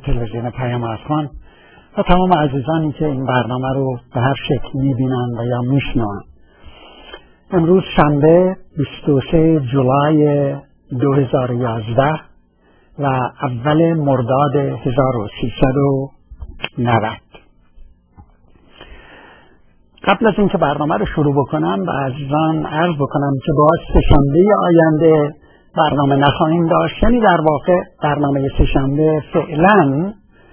تلویزیون پیام افغان و تمام عزیزانی که این برنامه رو به هر شکل میبینن و یا میشنون. امروز شنبه 23 جولای 2011 و اول مرداد 1390. قبل از اینکه برنامه رو شروع بکنم به عزیزان عرض بکنم که باز سه‌شنبه آینده برنامه نخواهیم داشت، یعنی در واقع برنامه سه‌شنبه فعلا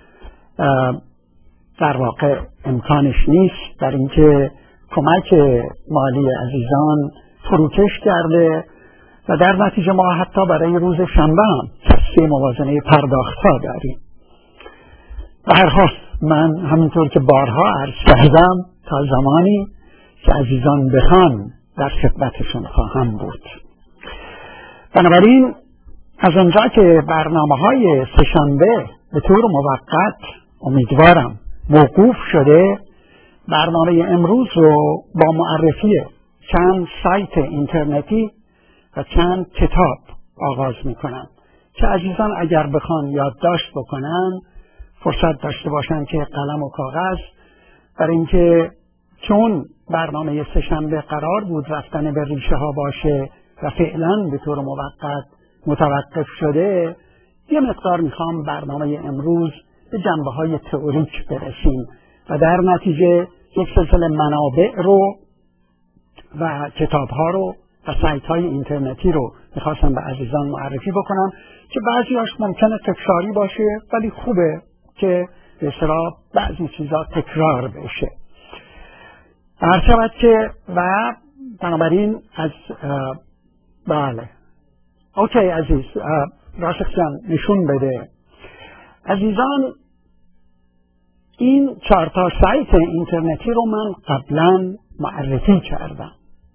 در واقع امکانش نیست، در اینکه کمک مالی عزیزان فروکش کرده و در نتیجه ما حتی برای روز شنبه هم کسری موازنه پرداخت‌ها داریم. به هر حال من همینطور که بارها عرض کردم تا زمانی که عزیزان بخوان در خدمتشون خواهم بود. بنابراین از آنجا که برنامه‌های سه‌شنبه به طور موقت امیدوارم موقوف شده، برنامه امروز رو با معرفی چند سایت اینترنتی و چند کتاب آغاز میکنم که عزیزان اگر بخوان یادداشت بکنن فرصت داشته باشن که قلم و کاغذ، برای اینکه چون برنامه سه‌شنبه قرار بود رفتن به ریشه ها باشه و فعلا به طور موقت متوقف شده، یه مقدار میخوام برنامه امروز به جنبه های تئوریک برسیم و در نتیجه یک سلسله منابع رو و کتاب ها رو و سایت های اینترنتی رو میخواستم به عزیزان معرفی بکنم که بعضیاش ممکنه تکراری باشه، ولی خوبه که به اصطلاح بعضی چیزا تکرار بشه. هر شود که و بنابراین از بله اوکی عزیز راشق جان نشون بده. عزیزان این 4 تا سایت اینترنتی رو من قبلا معرفی کردم.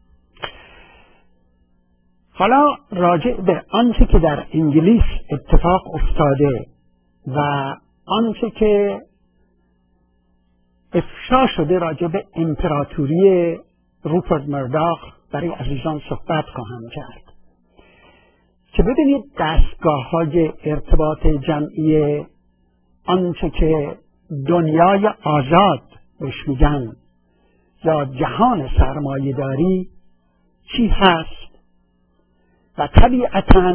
حالا راجع به آنچه که در انگلیس اتفاق افتاده و آنچه که افشا شده راجع به امپراتوری روپرت مرداخ برای عزیزان صحبت خواهم کرد که ببینید دستگاه‌های ارتباط جمعی، آنچه که دنیای آزاد بهش میگن یا جهان سرمایه‌داری چی هست و طبیعتاً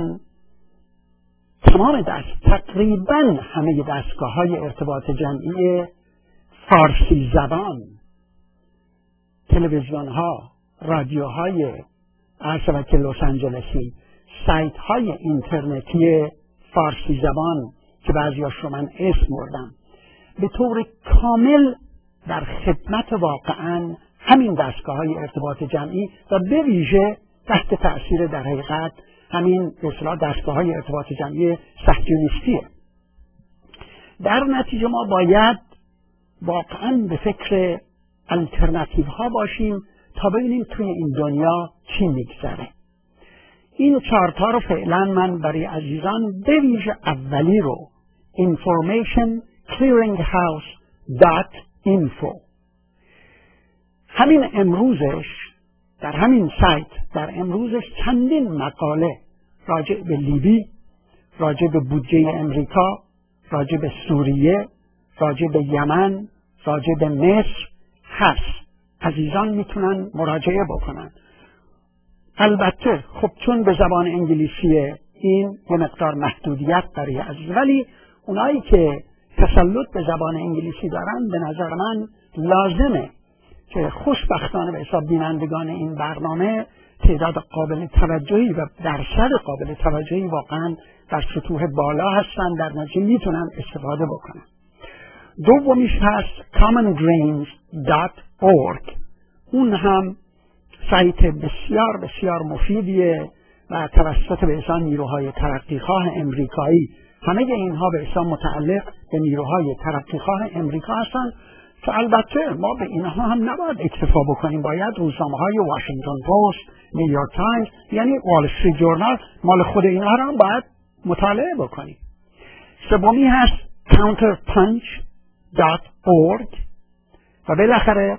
تمام تقریباً همه دستگاه‌های ارتباط جمعی فارسی زبان، تلویزیون‌ها، رادیوهای شبکه لس آنجلسی، سایت‌های اینترنتی فارسی زبان که بعضیاش رو من اسم بردم، به طور کامل در خدمت واقعاً همین دستگاه‌های ارتباط جمعی و به ویژه تحت تأثیر در حقیقت همین به اصطلاح دستگاه‌های ارتباط جمعی صهیونیستیه. در نتیجه ما باید واقعاً به فکر الترناتیو ها باشیم تا ببینیم توی این دنیا چی میگذره. این 4 تا رو فعلا من برای عزیزان به ویژه اولی رو informationclearinghouse.info همین امروزش در همین سایت در امروزش چندین مقاله راجع به لیبی، راجع به بودجه امریکا، راجع به سوریه، راجع به یمن، راجع به مصر هست. عزیزان میتونن مراجعه بکنن. البته خب چون به زبان انگلیسیه این یه مقدار محدودیت داره عزیز، ولی اونایی که تسلط به زبان انگلیسی دارن به نظر من لازمه که خوشبختانه به حساب بینندگان این برنامه تعداد قابل توجهی و درصد قابل توجهی واقعا در سطوح بالا هستن، در نتیجه میتونن استفاده بکنن. دومیش هست commondreams.org، اون هم سایت بسیار بسیار مفیدیه و توسط به حساب نیروهای ترقیخواه امریکایی، همه اینها به حساب متعلق به نیروهای ترقیخواه امریکا هستن که البته ما به اینها هم نباید اکتفا بکنیم، باید روزنامه‌های واشنگتن پست، نیویورک تایمز، یعنی وال استریت جورنال، مال خود اینها رو هم باید مطالعه بکنیم. سومی هست counterpunch.org و بالاخره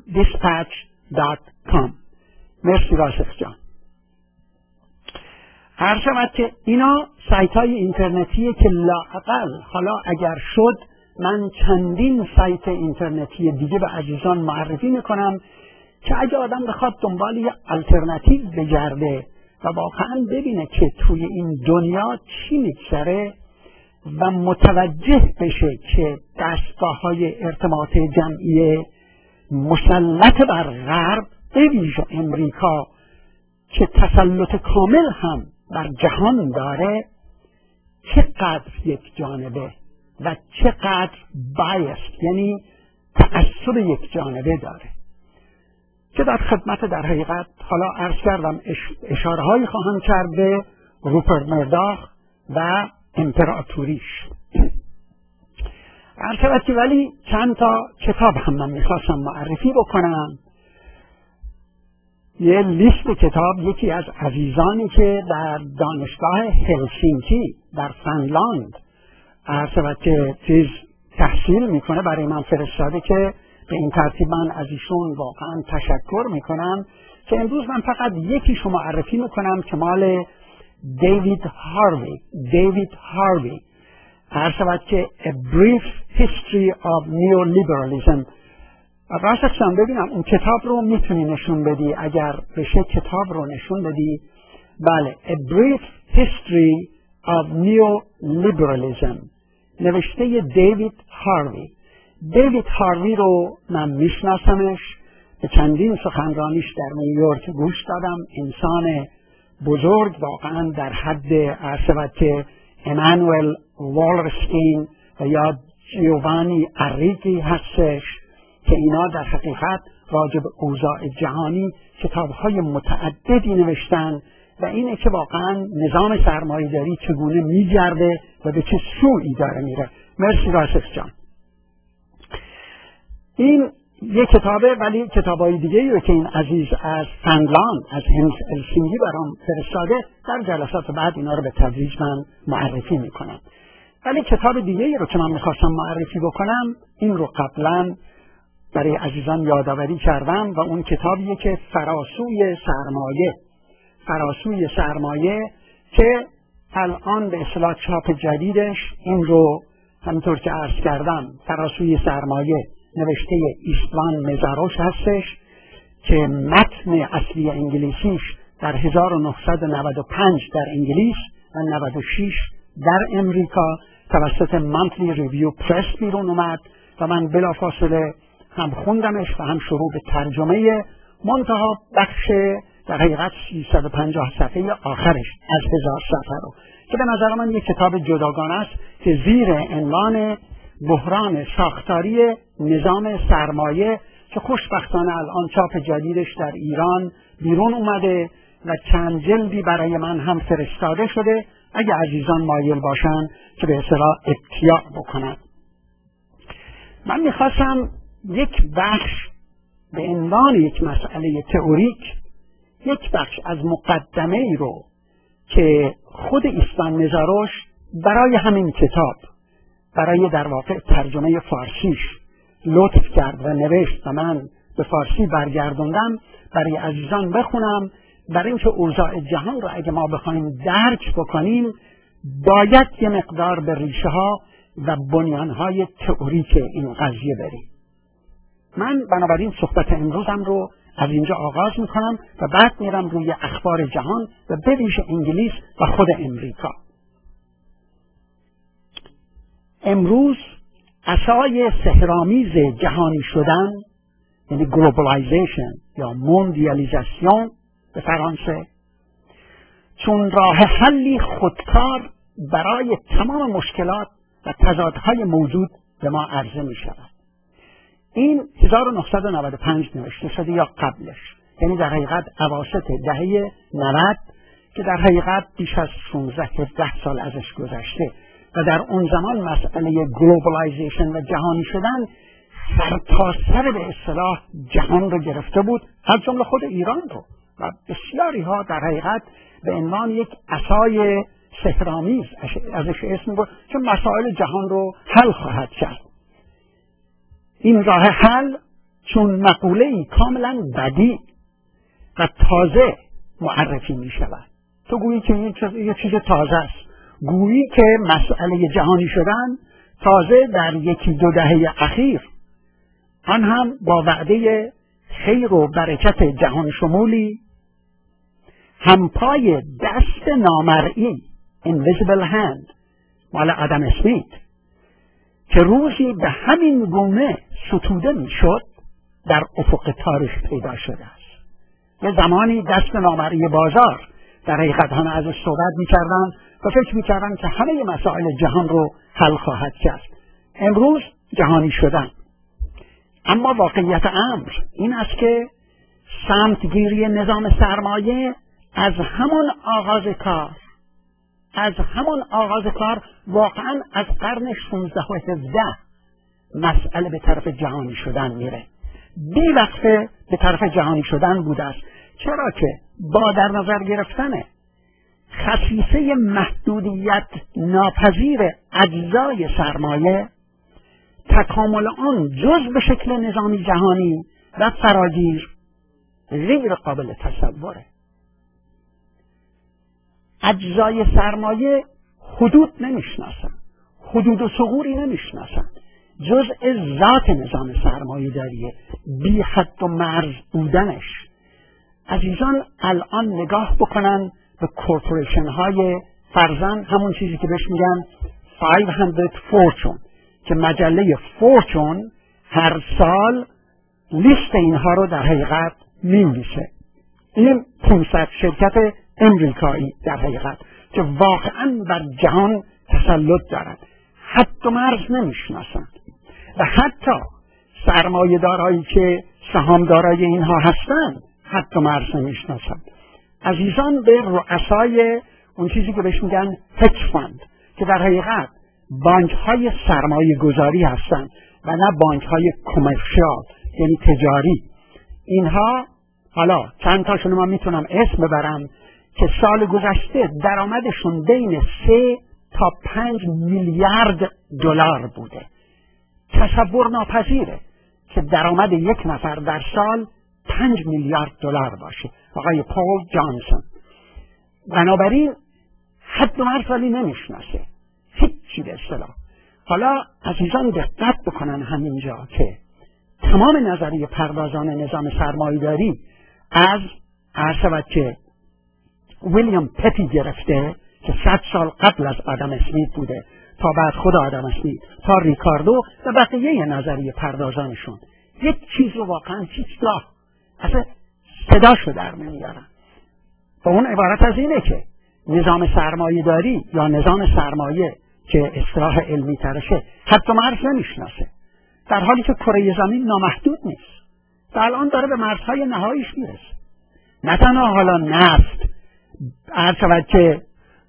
tomdispatch.com. مرسی راشق جان. هر شود که اینا سایت های اینترنتیه که لااقل حالا اگر شد من چندین سایت اینترنتی دیگه به عزیزان معرفی میکنم که اگه آدم بخواد دنبال یه آلترناتیو بگرده و واقعا ببینه که توی این دنیا چی میگذره و متوجه بشه که دستگاه‌های ارتباط جمعی مسلط بر غرب به ویژه امریکا که تسلط کامل هم بر جهان داره چقدر یک جانبه و چقدر بایست، یعنی تعصب یک جانبه داره که در خدمت در حقیقت حالا عرض کردم اشاره هایی خواهم کرد به روپرت مرداخ و امپراتوریش. عرض شود که ولی چند تا کتاب هم من میخواستم معرفی بکنم. یه لیست کتاب یکی از عزیزانی که در دانشگاه هلسینکی در فنلاند عرض شود که تحصیل میکنه برای من فرستاده که به این ترتیب من از ایشون واقعا تشکر میکنم که امروز من فقط یکیشو معرفی میکنم که مال دیوید هاروی عرض شود که A Brief History of Neoliberalism. راستشم ببینم اون کتاب رو میتونی نشون بدی؟ اگر بشه کتاب رو نشون بدی. بله، A Brief History of Neoliberalism نوشته دیوید هاروی رو من میشناسمش، به چندین سخنرانیش در نیویورک گوش دادم. انسان بزرگ واقعا در حد عرض که امانوئل والرستین و یا جیووانی اریگی هستش که اینا در حقیقت راجع به اوضاع جهانی کتاب‌های متعددی نوشتن و اینه که واقعا نظام سرمایه‌داری چگونه می‌گرده و به چه سویی داره میره. مرسی راسخ جان. این یک کتابه، ولی کتابای دیگه‌ای که این عزیز از فنلاند از هلسینکی برام فرستاده در جلسات بعد اینا رو به تدریج من معرفی میکنم. ولی کتاب دیگه‌ای رو که من میخواستم معرفی بکنم این رو قبلا برای عزیزان یادآوری کردم و اون کتابیه که فراسوی سرمایه که الان به اصطلاح چاپ جدیدش این رو همینطور که عرض کردم فراسوی سرمایه نوشته ایستوان مزاروش هستش که متن اصلی انگلیسیش در 1995 در انگلیس و 96 در امریکا توسط مانتلی ریویو پرس بیرون اومد و من بلافاصله هم خوندمش و هم شروع به ترجمه منتها بخش در حقیقت 350 صفحه آخرش از 1000 صفحه رو که به نظر من یک کتاب جداگانه است که زیر عنوان بحران ساختاری نظام سرمایه که خوشبختانه الان چاپ جدیدش در ایران بیرون اومده و چند جلدی برای من هم فرستاده شده اگه عزیزان مایل باشن که به اصطلاح اطلاع بکنن. من میخواستم یک بخش به عنوان یک مسئله تئوریک یک بخش از مقدمه ای رو که خود ایستوان مزاروش برای همین کتاب برای در واقع ترجمه فارسیش لطف کرد و نوشت و من به فارسی برگردوندم برای عزیزان بخونم، برای اینکه اوضاع جهان رو اگه ما بخوایم درک بکنیم باید یه مقدار به ریشه ها و بنیان های تئوریک این قضیه بریم. من بنابراین صحبت امروزم رو از اینجا آغاز میکنم و بعد میرم روی اخبار جهان و به ویژه انگلیس و خود امریکا. امروز عصای سحرآمیز جهانی شدن یعنی گلوبالایزیشن یا موندیالیزاسیون به فرانسه چون راه حلی خودکار برای تمام مشکلات و تضادهای موجود به ما عرضه می شود. این 1995 نوشته شده یا قبلش، یعنی در حقیقت اواسط دهه 90 که در حقیقت بیش از 16-17 سال ازش گذشته و در اون زمان مسئله گلوبالایزیشن و جهانی شدن سرتاسر به اصطلاح جهان رو گرفته بود، از جمله خود ایران رو و بسیاری ها در حقیقت به عنوان یک عصای سحرآمیز ازش اسم بود که مسائل جهان رو حل خواهد کرد. این راه حل چون مقوله‌ای کاملا بدیع و تازه معرفی می شود تو گویی که یه چیز تازه است، گویی که مسئله جهانی شدن تازه در 1-2 دهه اخیر، آن هم با وعده خیر و برکت جهان شمولی، همپای دست نامرئی invisible hand مال آدم اسمیت که روزی به همین گونه ستوده میشد در افق تاریخ پیدا شده است. یه زمانی دست نامرئی بازار در حقیقت همه ازش صحبت میکردن و فکر میکردن که همه مسائل جهان رو حل خواهد کرد. امروز جهانی شدن. اما واقعیت امر این است که سمتگیری نظام سرمایه از همون آغاز کار واقعا از قرن 16 و 17 مسئله به طرف جهانی شدن میره. بی‌وقفه به طرف جهانی شدن بوده است، چرا که با در نظر گرفتن خصیصه محدودیت ناپذیر اجزای سرمایه، تکامل آن جز به شکل نظامی جهانی و فراگیر غیر قابل تصوره. اجزای سرمایه حدود نمیشناسن، حدود و ثغوری نمیشناسن، جزء ذات نظام سرمایه داریه، بی حد و مرز بودنش. عزیزان الان نگاه بکنن به کورپوریشن های فرزن، همون چیزی که بهش میگن 500 فورچون، که مجله فورچون هر سال لیست اینها رو در حقیقت می‌نویسه. این 500 شرکت امریکایی در حقیقت که واقعا بر جهان تسلط دارند، حد و مرز نمیشناسند و حتی سرمایه دارایی که سهامدارای اینها هستند حد و مرز نمیشناسند. عزیزان به رؤسای اون چیزی که بهش میگن هج فاند، که در حقیقت بانک های سرمایه گذاری هستند و نه بانک های کمرشیال یعنی تجاری، اینها حالا چند تاشون من میتونم اسم ببرم که سال گذشته درآمدشون بین 3 تا 5 میلیارد دلار بوده. تصور ناپذیره که درآمد یک نفر در سال 5 میلیارد دلار باشه. آقای پول جانسون. بنابراین حد و مرز ولی نمیشناسه، هیچی به اصطلاح. حالا عزیزان دقت بکنن همینجا که تمام نظریه پردازان نظام سرمایه‌داری از عرض که ویلیام پتی گرفته که 100 سال قبل از آدم اسمیت بوده تا بعد خود آدم اسمیت تا ریکاردو و بقیه نظریه پردازانشون، یک چیز رو واقعا هیچگاه اصلا صداشو در نمیارن. با اون عبارت از اینه که نظام سرمایه داری یا نظام سرمایه که اصطلاح علمی ترشه حتی مرز نمیشناسه، در حالی که کره زمین نامحدود نیست و الان داره به مرزهای نهاییش میرسه. نه تنها حالا نفت، عرض که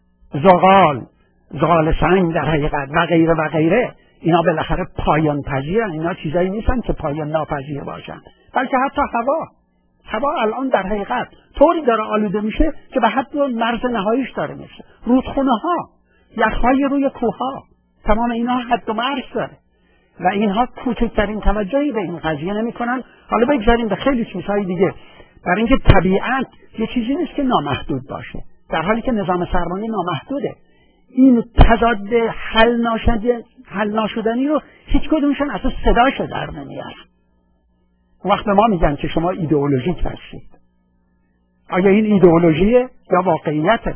زغال سنگ در حقیقت و غیره و غیره، اینا بالاخره پایان پذیرن، اینا چیزایی نیستن که پایان ناپذیر باشن، بلکه حتی هوا الان در حقیقت طوری داره آلوده میشه که به حد مرز نهاییش داره میشه. رودخونه ها، یخهای روی کوه ها، تمام اینا حد و مرز داره و اینها کوچکترین توجهی به این قضیه نمیکنن. حالا بگذاریم به خیلی چیزهای دیگه، برای اینکه طبیعت یه چیزی نیست که نامحدود باشه، در حالی که نظام سرمایه نامحدوده. این تضاد حل ناشدنی رو هیچ کدومشون اصلا صداشو در نمیارن. وقت به ما میگن که شما ایدئولوژیک هستید، آیا این ایدئولوژیه یا واقعیته؟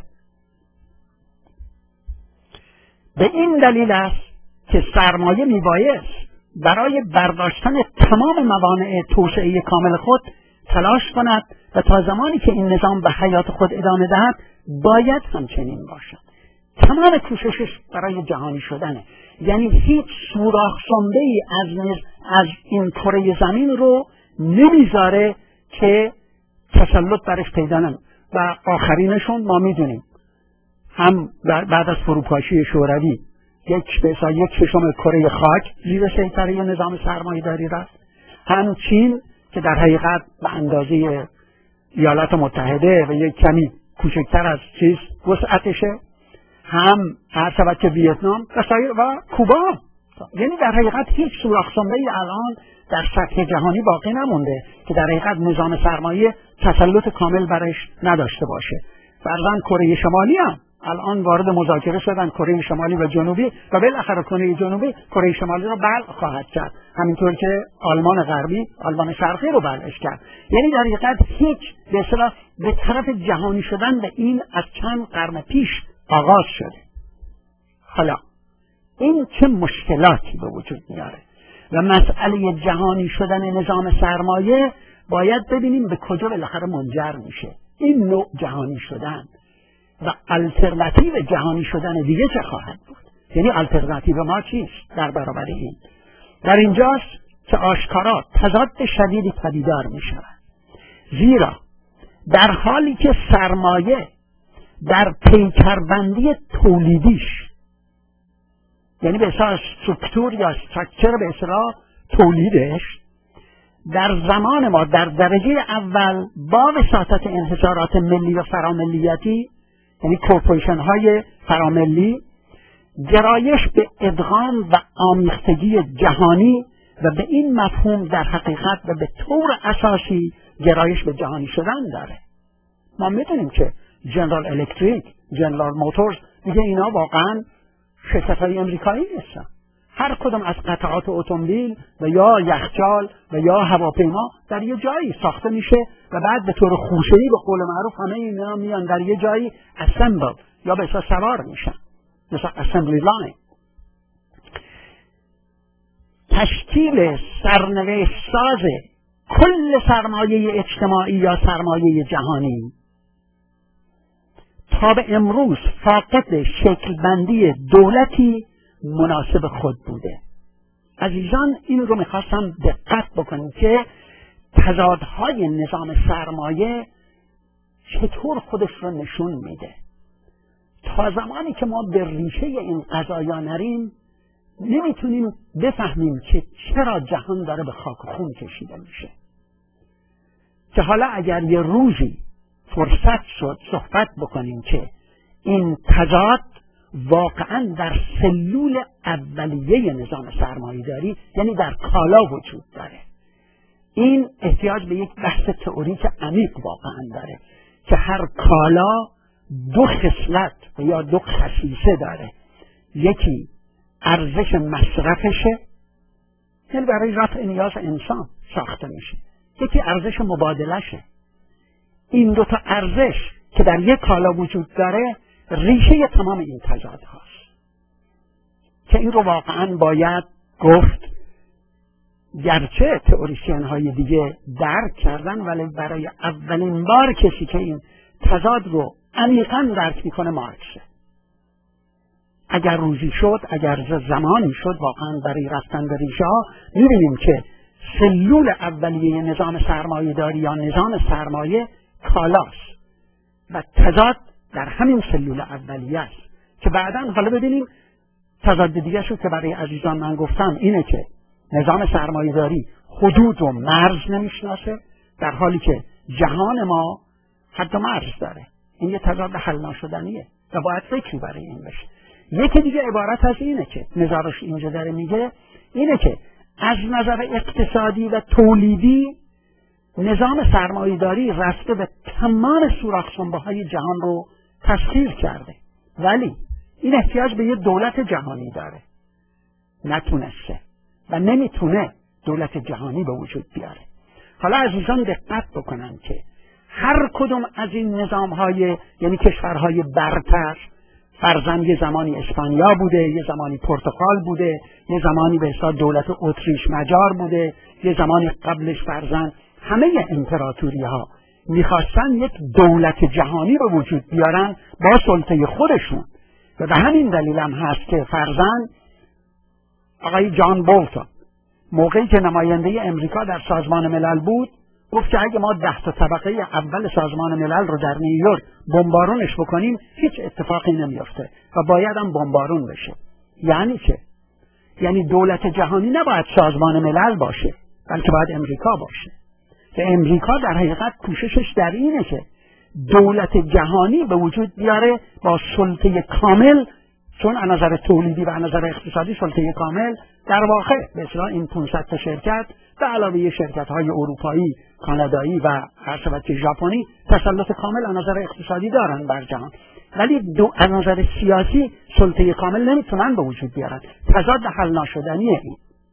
به این دلیل است که سرمایه میبایست برای برداشتن تمام موانع توسعه کامل خود تلاش کند و تا زمانی که این نظام به حیات خود ادامه دهد باید همچنین باشد. تمام کوششش برای جهانی شدنه، یعنی هیچ سوراخ سنبه‌ای از این کره زمین رو نمیذاره که تسلط برش پیدا نکنه. و آخرینشون ما میدونیم، هم بعد از فروپاشی شوروی یک ششم کره خاک زیر سیطره نظام سرمایه‌داری رفت، هم چین که در حقیقت به اندازه ایالات متحده و یک کمی کوچکتر از چیز وسعتشه، هم عرض که ویتنام و کوبا. یعنی در حقیقت هیچ سوراخ سنبه‌ای الان در سطح جهانی باقی نمونده که در حقیقت نظام سرمایه تسلط کامل برش نداشته باشه. فرضاً کره شمالی هم الان وارد مذاکره شدن، کره شمالی و جنوبی، و بالاخره کره جنوبی کره شمالی رو بلع خواهد کرد، همینطور که آلمان غربی آلمان شرقی رو بلعش کرد. یعنی در حقیقت هیچ به اصطلاح به طرف جهانی شدن و این از چند قرن پیش آغاز شده. حالا این چه مشکلاتی به وجود میاره و مسئله جهانی شدن نظام سرمایه باید ببینیم به کجا بالاخره منجر میشه. این نوع جهانی شدن و الترناتیو جهانی شدن دیگه چه خواهد بود؟ یعنی الترناتیو ما چیست در برابر این؟ در اینجاست که آشکارا تضاد شدیدی پدیدار می شود. زیرا در حالی که سرمایه در پیکربندی تولیدیش، یعنی به اصطلاح سترکتور یا استراکچر به اصطلاح تولیدش، در زمان ما در درجه اول با وساطت انحصارات ملی و فراملیتی، یعنی کورپوریشن های فراملی، گرایش به ادغام و آمیختگی جهانی و به این مفهوم در حقیقت و به طور اساسی گرایش به جهانی شدن داره. ما میدونیم که جنرال الکتریک، جنرال موتورز، میگه اینا واقعا شرکت‌های امریکایی نیستن. هر کدام از قطعات اتومبیل و یا یخچال و یا هواپیما در یه جایی ساخته میشه و بعد به طور خوشه‌ای به قول معروف همه اینا میان در یه جایی اسمبل یا به اصطلاح سوار میشن، مثلا اسمبلی لاین. تشکیل سرنوشت ساز کل سرمایه اجتماعی یا سرمایه جهانی تا به امروز فاقد شکلبندی دولتی مناسب خود بوده. عزیزان این رو میخواستم دقت بکنیم که تضادهای نظام سرمایه چطور خودش رو نشون میده. تا زمانی که ما به ریشه این قضایا نریم نمیتونیم بفهمیم که چرا جهان داره به خاک و خون کشیده میشه. که حالا اگر یه روزی فرصت شد صحبت بکنیم که این تضاد واقعا در سلول اولیه نظام سرمایه‌داری، یعنی در کالا وجود داره، این احتیاج به یک بحث تئوریک عمیق واقعا داره که هر کالا دو خصلت و یا دو خصیصه داره. یکی ارزش مصرفشه، یعنی برای رفع نیاز انسان ساخته میشه. یکی ارزش مبادلشه. این دو تا ارزش که در یک کالا وجود داره ریشه تمام این تضاد هاست که این رو واقعا باید گفت. گرچه تئوریسین های دیگه درک کردن، ولی برای اولین بار کسی که این تضاد رو عمیقاً درک میکنه مارکسه. اگر روزی شد، اگر زمانی شد واقعا برای رفتن به ریشه ها، میبینیم که سلول اولیه نظام سرمایه داری یا نظام سرمایه کالاست و تضاد در همین سلول اولیه است که بعداً حالا ببینیم تضاد دیگه شد که برای عزیزان من گفتم اینه که نظام سرمایه داری حدود و مرز نمیشناسه، در حالی که جهان ما حد و مرز داره. این یه تضاد حل ناشدنیه و باید فکری برای این بشه. یکی دیگه عبارت از اینه که نظارش اینجا داره میگه، اینه که از نظر اقتصادی و تولیدی نظام سرمایه‌داری رفته به تمام سوراخ سنبه‌های جهان رو تسخیر کرده، ولی این احتیاج به یه دولت جهانی داره. نتونسته و نمیتونه دولت جهانی به وجود بیاره. حالا عزیزان دقت بکنن که هر کدوم از این نظام‌های، یعنی کشورهای برتر، فرضاً یه زمانی اسپانیا بوده، یه زمانی پرتغال بوده، یه زمانی به حساب دولت اتریش مجار بوده، یه زمانی قبلش فرضاً همه امپراتوری ها میخواستن یک دولت جهانی به وجود بیارن با سلطه خودشون و به همین دلیل هم هست که فرضاً آقای جان بولتون موقعی که نماینده امریکا در سازمان ملل بود گفت که اگه ما 10 تا طبقه اول سازمان ملل رو در نیویورک بمبارونش بکنیم هیچ اتفاقی نمیفته و باید هم بمبارون بشه. یعنی چه؟ یعنی دولت جهانی نباید سازمان ملل باشه، بلکه باید امریکا باشه. که امریکا در حقیقت کوششش در اینه که دولت جهانی به وجود بیاره با سلطه کامل چون از نظر تولیدی و از نظر اقتصادی سلطه کامل در واقع به اصطلاح این 500 تا شرکت به علاوه شرکت‌های اروپایی، کانادایی و هر شبکه ژاپنی تسلط کامل از نظر اقتصادی دارن بر جهان، ولی از نظر سیاسی سلطه کامل نمیتونن به وجود بیارن. تضاد حل ناشدنیه.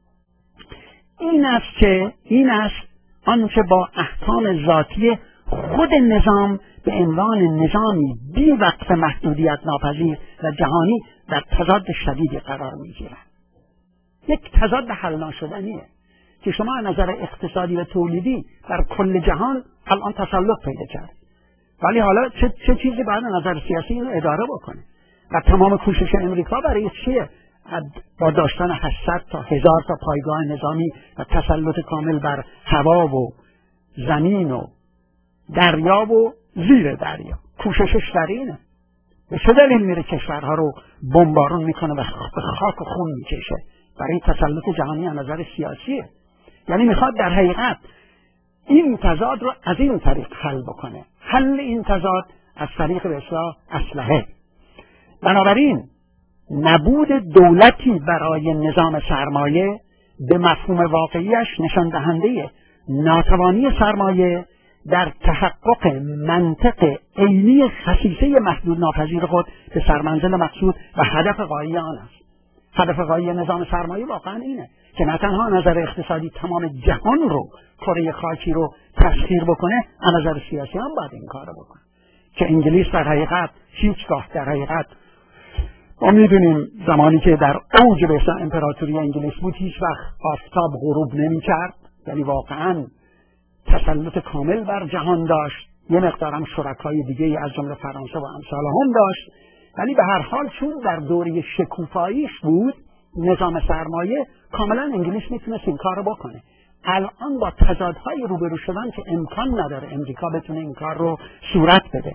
این است آنچه با احکام ذاتی خود نظام به عنوان نظامی بی وقف محدودیت ناپذیر و جهانی در تضاد شدیدی قرار میگیرد. یک تضاد حل ناشدنیه که شما از نظر اقتصادی و تولیدی در کل جهان الان تسلط پیدا کرد، ولی حالا چه چیزی باید از نظر سیاسی اینو اداره بکنه؟ و تمام کوشش امریکا برای چیه؟ با داشتن 800 تا 1000 تا پایگاه نظامی و تسلط کامل بر هوا و زمین و دریا و زیر دریا، کوششش در اینه. به چه دلیل میره کشورها رو بمبارون میکنه و به خاک و خون میکشه؟ برای تسلط جهانی از نظر سیاسیه. یعنی میخواد در حقیقت این تضاد رو از این طریق حل بکنه. حل این تضاد از طریق به اصطلاح اسلحه. بنابراین نبود دولتی برای نظام سرمایه به مفهوم واقعیش نشان دهنده ناتوانی سرمایه در تحقق منطق عینی خصیصه محدود ناپذیر خود به سرمنزل مقصود و هدف غایی آن است. هدف غایی نظام سرمایه واقعا اینه که نه تنها نظر اقتصادی تمام جهان رو، کره خاکی رو تسخیر بکنه، از نظر سیاسی هم باید این کار رو بکنه. که انگلیس در حقیقت هیچگاه در حقیقت ما میدونیم زمانی که در اوج به امپراتوری انگلیس بود هیچ وقت آفتاب غروب نمی‌کرد، یعنی واقعا تسلط کامل بر جهان داشت. یه مقدار هم شرکای دیگه از جمله فرانسه و امثال هم داشت، ولی به هر حال چون در دوره شکوفاییش بود نظام سرمایه، کاملا انگلیس میتونست این کار رو بکنه. الان با تضادهای روبرو شدن که امکان نداره امریکا بتونه این کار رو صورت بده.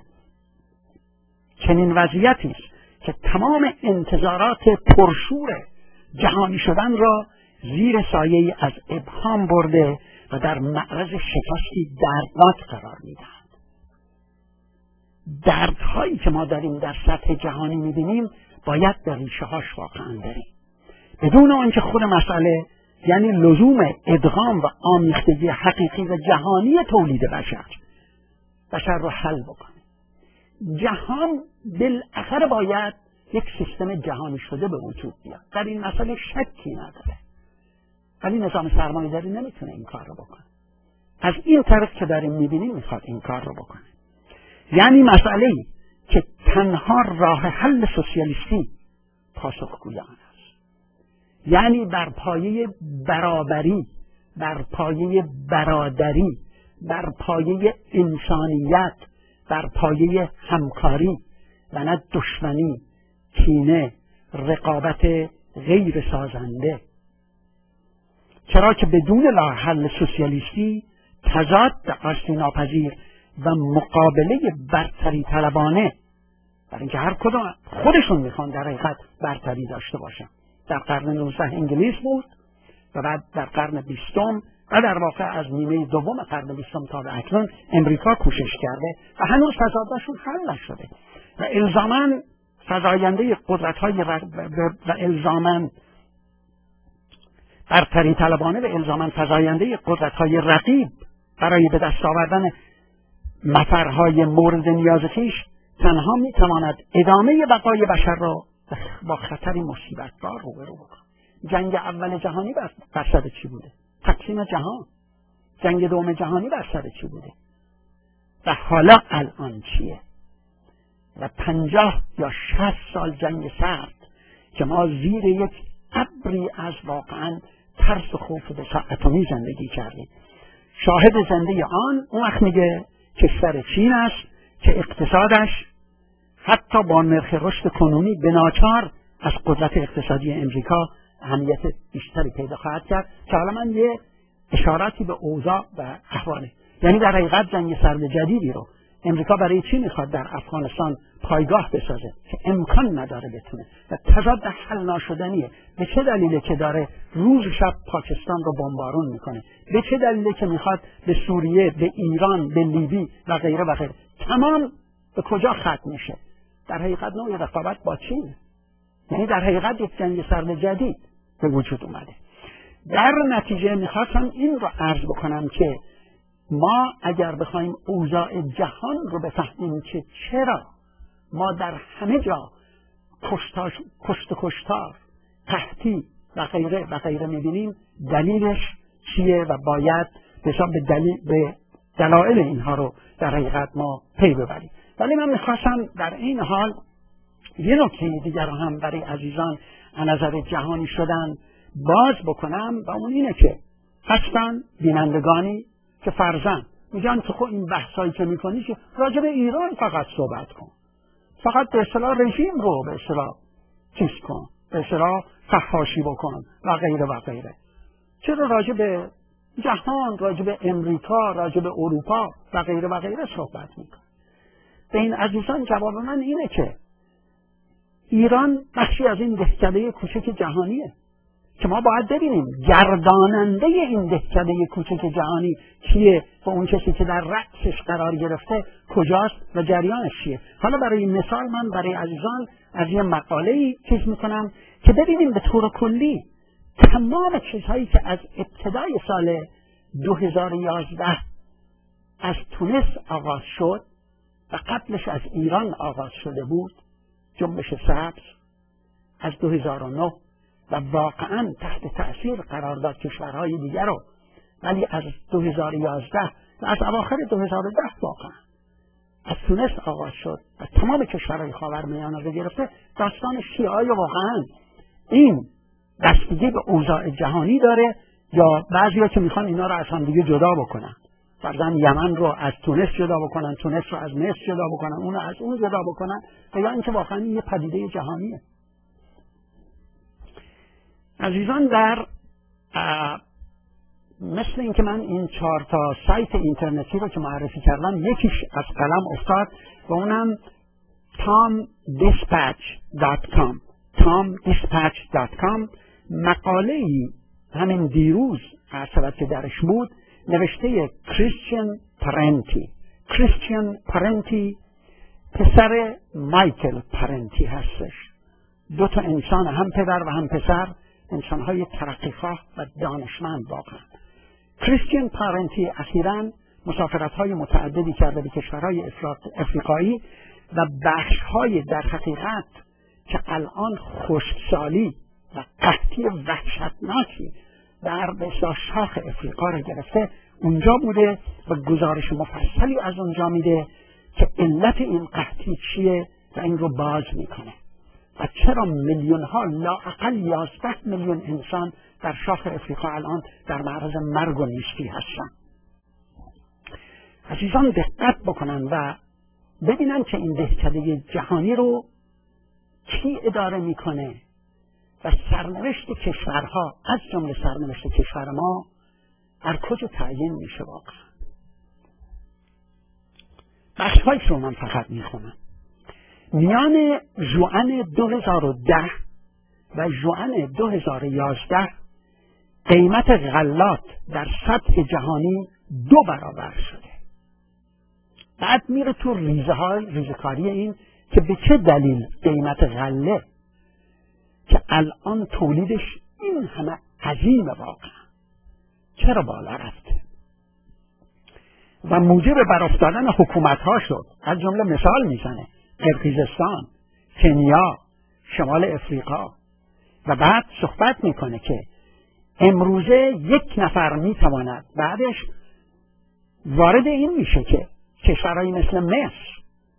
چنین وضعیتی است که تمام انتظارات پرشور جهانی شدن را زیر سایه از ابهام برده و در معرض شکستی دردناک قرار میدهد. دردهایی که ما داریم در سطح جهانی میبینیم باید به ریشه هاش واقعا بریم، بدون آنکه خود مسئله یعنی لزوم ادغام و آمیختگی حقیقی و جهانی تولید بشر رو حل بکنه. جهان بالاخره باید یک سیستم جهانی شده به وجود بیاد، در این مسئله شکی نداره، ولی نظام سرمایه‌داری نمیتونه این کار رو بکنه. از این طرف که داریم میبینیم میخواد این کار رو بکنه. یعنی مسئله‌ای که تنها راه حل سوسیالیستی پاسخگویان است، یعنی بر پایه برابری، بر پایه برادری، بر پایه انسانیت، بر پایه همکاری و نه دشمنی، کینه، رقابت غیر سازنده. چرا که بدون راه حل سوسیالیستی تضاد آشتی ناپذیر و مقابله برتری طلبانه، برای اینکه هر کدام خودشون میخوان در حقیقت برتری داشته باشن. در قرن 19 انگلیس بود و بعد در قرن 20 و در واقع از نیمه دوم قرن 20 تا به اکنون امریکا کوشش کرده و هنوز تضادشون حل نشده و الزاماً فزاینده قدرت‌های و الزاماً برتری طلبانه و الزاماً فزاینده قدرت‌های رقیب برای به دست آوردن مفرهای مورد نیاز خویش تنها میتواند ادامه بقای بشر را با خطری مصیبت‌بار روبرو بکند. جنگ اول جهانی بر سر چی بوده؟ تقسیم جهان. جنگ دوم جهانی بر سر چی بوده؟ و حالا الان چیه؟ و 50 یا 60 سال جنگ سرد که ما زیر یک ابری از واقعا ترس و خوف اتمی زندگی کردیم. شاهد زنده اون وقت میگه کشور چین است که اقتصادش حتی با نرخ رشد کنونی به ناچار از قدرت اقتصادی امریکا اهمیت بیشتری پیدا خواهد کرد که حالا من یه اشاراتی به اوضاع و احواله. یعنی در حقیقت جنگ سرد جدیدی رو امریکا برای چی میخواد در افغانستان پایگاه بسازه که امکان نداره بتونه و تضاد حل ناشدنیه. به چه دلیله که داره روز شب پاکستان رو بمبارون میکنه؟ به چه دلیله که میخواد به سوریه، به ایران، به لیبی و غیره و غیره؟ تمام به کجا ختم میشه؟ در حقیقت نوع رقابت با چینه. یعنی در حقیقت یک جنگ سرد جدید به وجود اومده. در نتیجه میخواستم این رو عرض بکنم که ما اگر بخوایم اوضاع جهان رو بفهمیم که چرا ما در همه جا کشتار، قحطی و غیره و غیره میبینیم، دلیلش چیه و باید به دلایل اینها رو در حقیقت ما پی ببریم. ولی من میخواستم در این حال یه نکته دیگر هم برای عزیزان از نظر جهانی شدن باز بکنم و اون اینه که هستن بینندگانی که فرضاً میگن که خب این بحثایی که میکنی که راجع به ایران فقط صحبت کن، فقط به اصطلاح رژیم رو به اصطلاح چیز کن، به اصطلاح فحاشی بکن و غیره و غیره. چرا راجع به جهان، راجع به امریکا، راجع به اروپا و غیره و غیره صحبت میکن؟ به این عزیزان جواب من اینه که ایران بخشی از این دهکده کوچک جهانیه که ما باید ببینیم گرداننده این دهکده کوچک جهانی کیه و اون کسی که در رأسش قرار گرفته کجاست و جریانش چیه. حالا برای مثال من برای عزیزان از یه مقاله‌ای چیز میکنم که ببینیم به طور کلی تمام چیزهایی که از ابتدای سال 2011 از تونس آغاز شد و قبلش از ایران آغاز شده بود، جنبش سبز از 2009 و واقعا تحت تأثیر قرار داد کشورهای دیگر رو، ولی از 2011 و از اواخر 2010 واقعا از تونس آغاز شد و تمام کشورهای خاورمیانه رو گرفته. داستانش چیه؟ آیا واقعا این بستگی به اوضاع جهانی داره یا بعضیا که میخوان اینا رو از هم دیگه جدا بکنن، فرضاً یمن رو از تونس جدا بکنن، تونس رو از مصر جدا بکنن، اون رو از اون جدا بکنن، یا اینکه واقعا یه پدیده جهانیه؟ عزیزان، در مثل اینکه من این 4 سایت اینترنتی رو که معرفی کردم یکیش از قلم افتاد و اونم tomdispatch.com مقاله‌ای همین دیروز عرض که درش بود نوشته کریستیان پرنتی پسر مایکل پرنتی هستش. 2 انسان، هم پدر و هم پسر، انسان‌های ترقی‌خواه و دانشمند واقعا. کریستیان پرنتی اخیراً مسافرت‌های متعددی کرده به کشورهای افریقایی و بخش‌های در حقیقت که الان خشکسالی و قحطی وحشتناکی در شاخ افریقا را گرفته اونجا بوده و گزارش مفصلی از اونجا میده که علت این قحطی چیه و این رو باز میکنه و چرا میلیون‌ها، لااقل 11 میلیون انسان در شاخ افریقا الان در معرض مرگ و نیستی هستن. عزیزان دقت بکنن و ببینن که این دهکده جهانی رو کی اداره میکنه و سرنوشت کشورها از جمله سرنوشت کشور ما در کجا تعیین میشه. واقعا بخش‌هایی رو من فقط میخونم. میان ژوئن 2010 و ژوئن 2011 قیمت غلات در سطح جهانی 2 برابر شده. بعد میره تو ریزه‌کاری این که به چه دلیل قیمت غله که الان تولیدش این همه عظیمه واقعا چرا بالا رفته و موجب برافتادن حکومت‌ها شد. از جمله مثال میزنه قرقیزستان، کنیا، شمال افریقا و بعد صحبت میکنه که امروزه 1 نفر میتواند بعدش وارد این میشه که کشورهایی مثل مصر،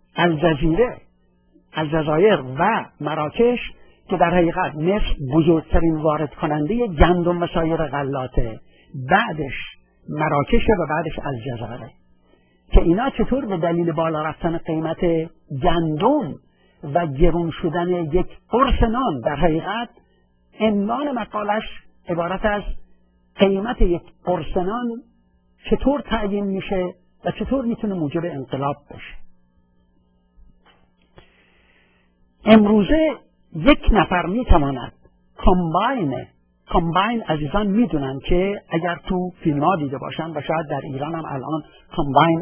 الجزایر و مراکش که در حقیقت مصر بزرگترین وارد کننده گندم و سایر غلاته، بعدش مراکش و بعدش الجزایر، که اینا چطور به دلیل بالا رفتن قیمت گندم و گرون شدن یک قرص نان، در حقیقت عنوان مقالش عبارت از قیمت یک قرص نان چطور تعیین میشه و چطور میتونه موجب انقلاب بشه. امروزه 1 نفر میتواند کامباین عزیزان میدونن که اگر تو فیلم ها دیده باشن و شاید در ایران هم الان کامباین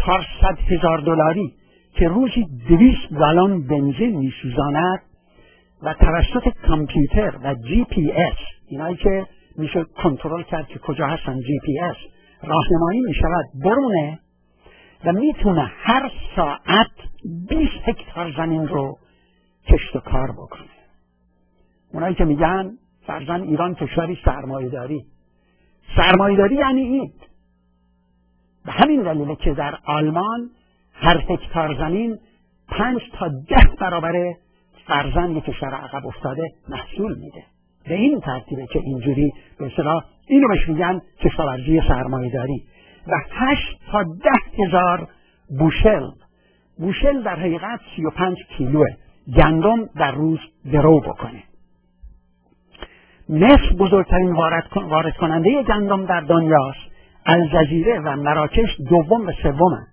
$400,000 که روزی 200 گالن بنزین میسوزاند و توسط کامپیوتر و GPS، اینایی که میشه کنترل کرد که کجا هستن، GPS راهنمایی میشود برونه و میتونه هر ساعت 20 هکتار زمین رو کشت و کار بکنه. اونایی که میگن فرضاً ایران کشوری سرمایه‌داری یعنی این. به همین دلیله که در آلمان هر هکتار زمین 5 تا 10 برابر فرضاً یک کشور عقب افتاده محصول میده. به این ترتیبه که اینجوری به اصطلاح اینو بهش میگن کشاورزی سرمایه‌داری. و 8 تا 10 هزار بوشل در حقیقت 35 کیلوه گندم در روز درو بکنه. مصر بزرگترین وارد کننده گندم در دنیاست. الجزیره و مراکش دوم و سومن.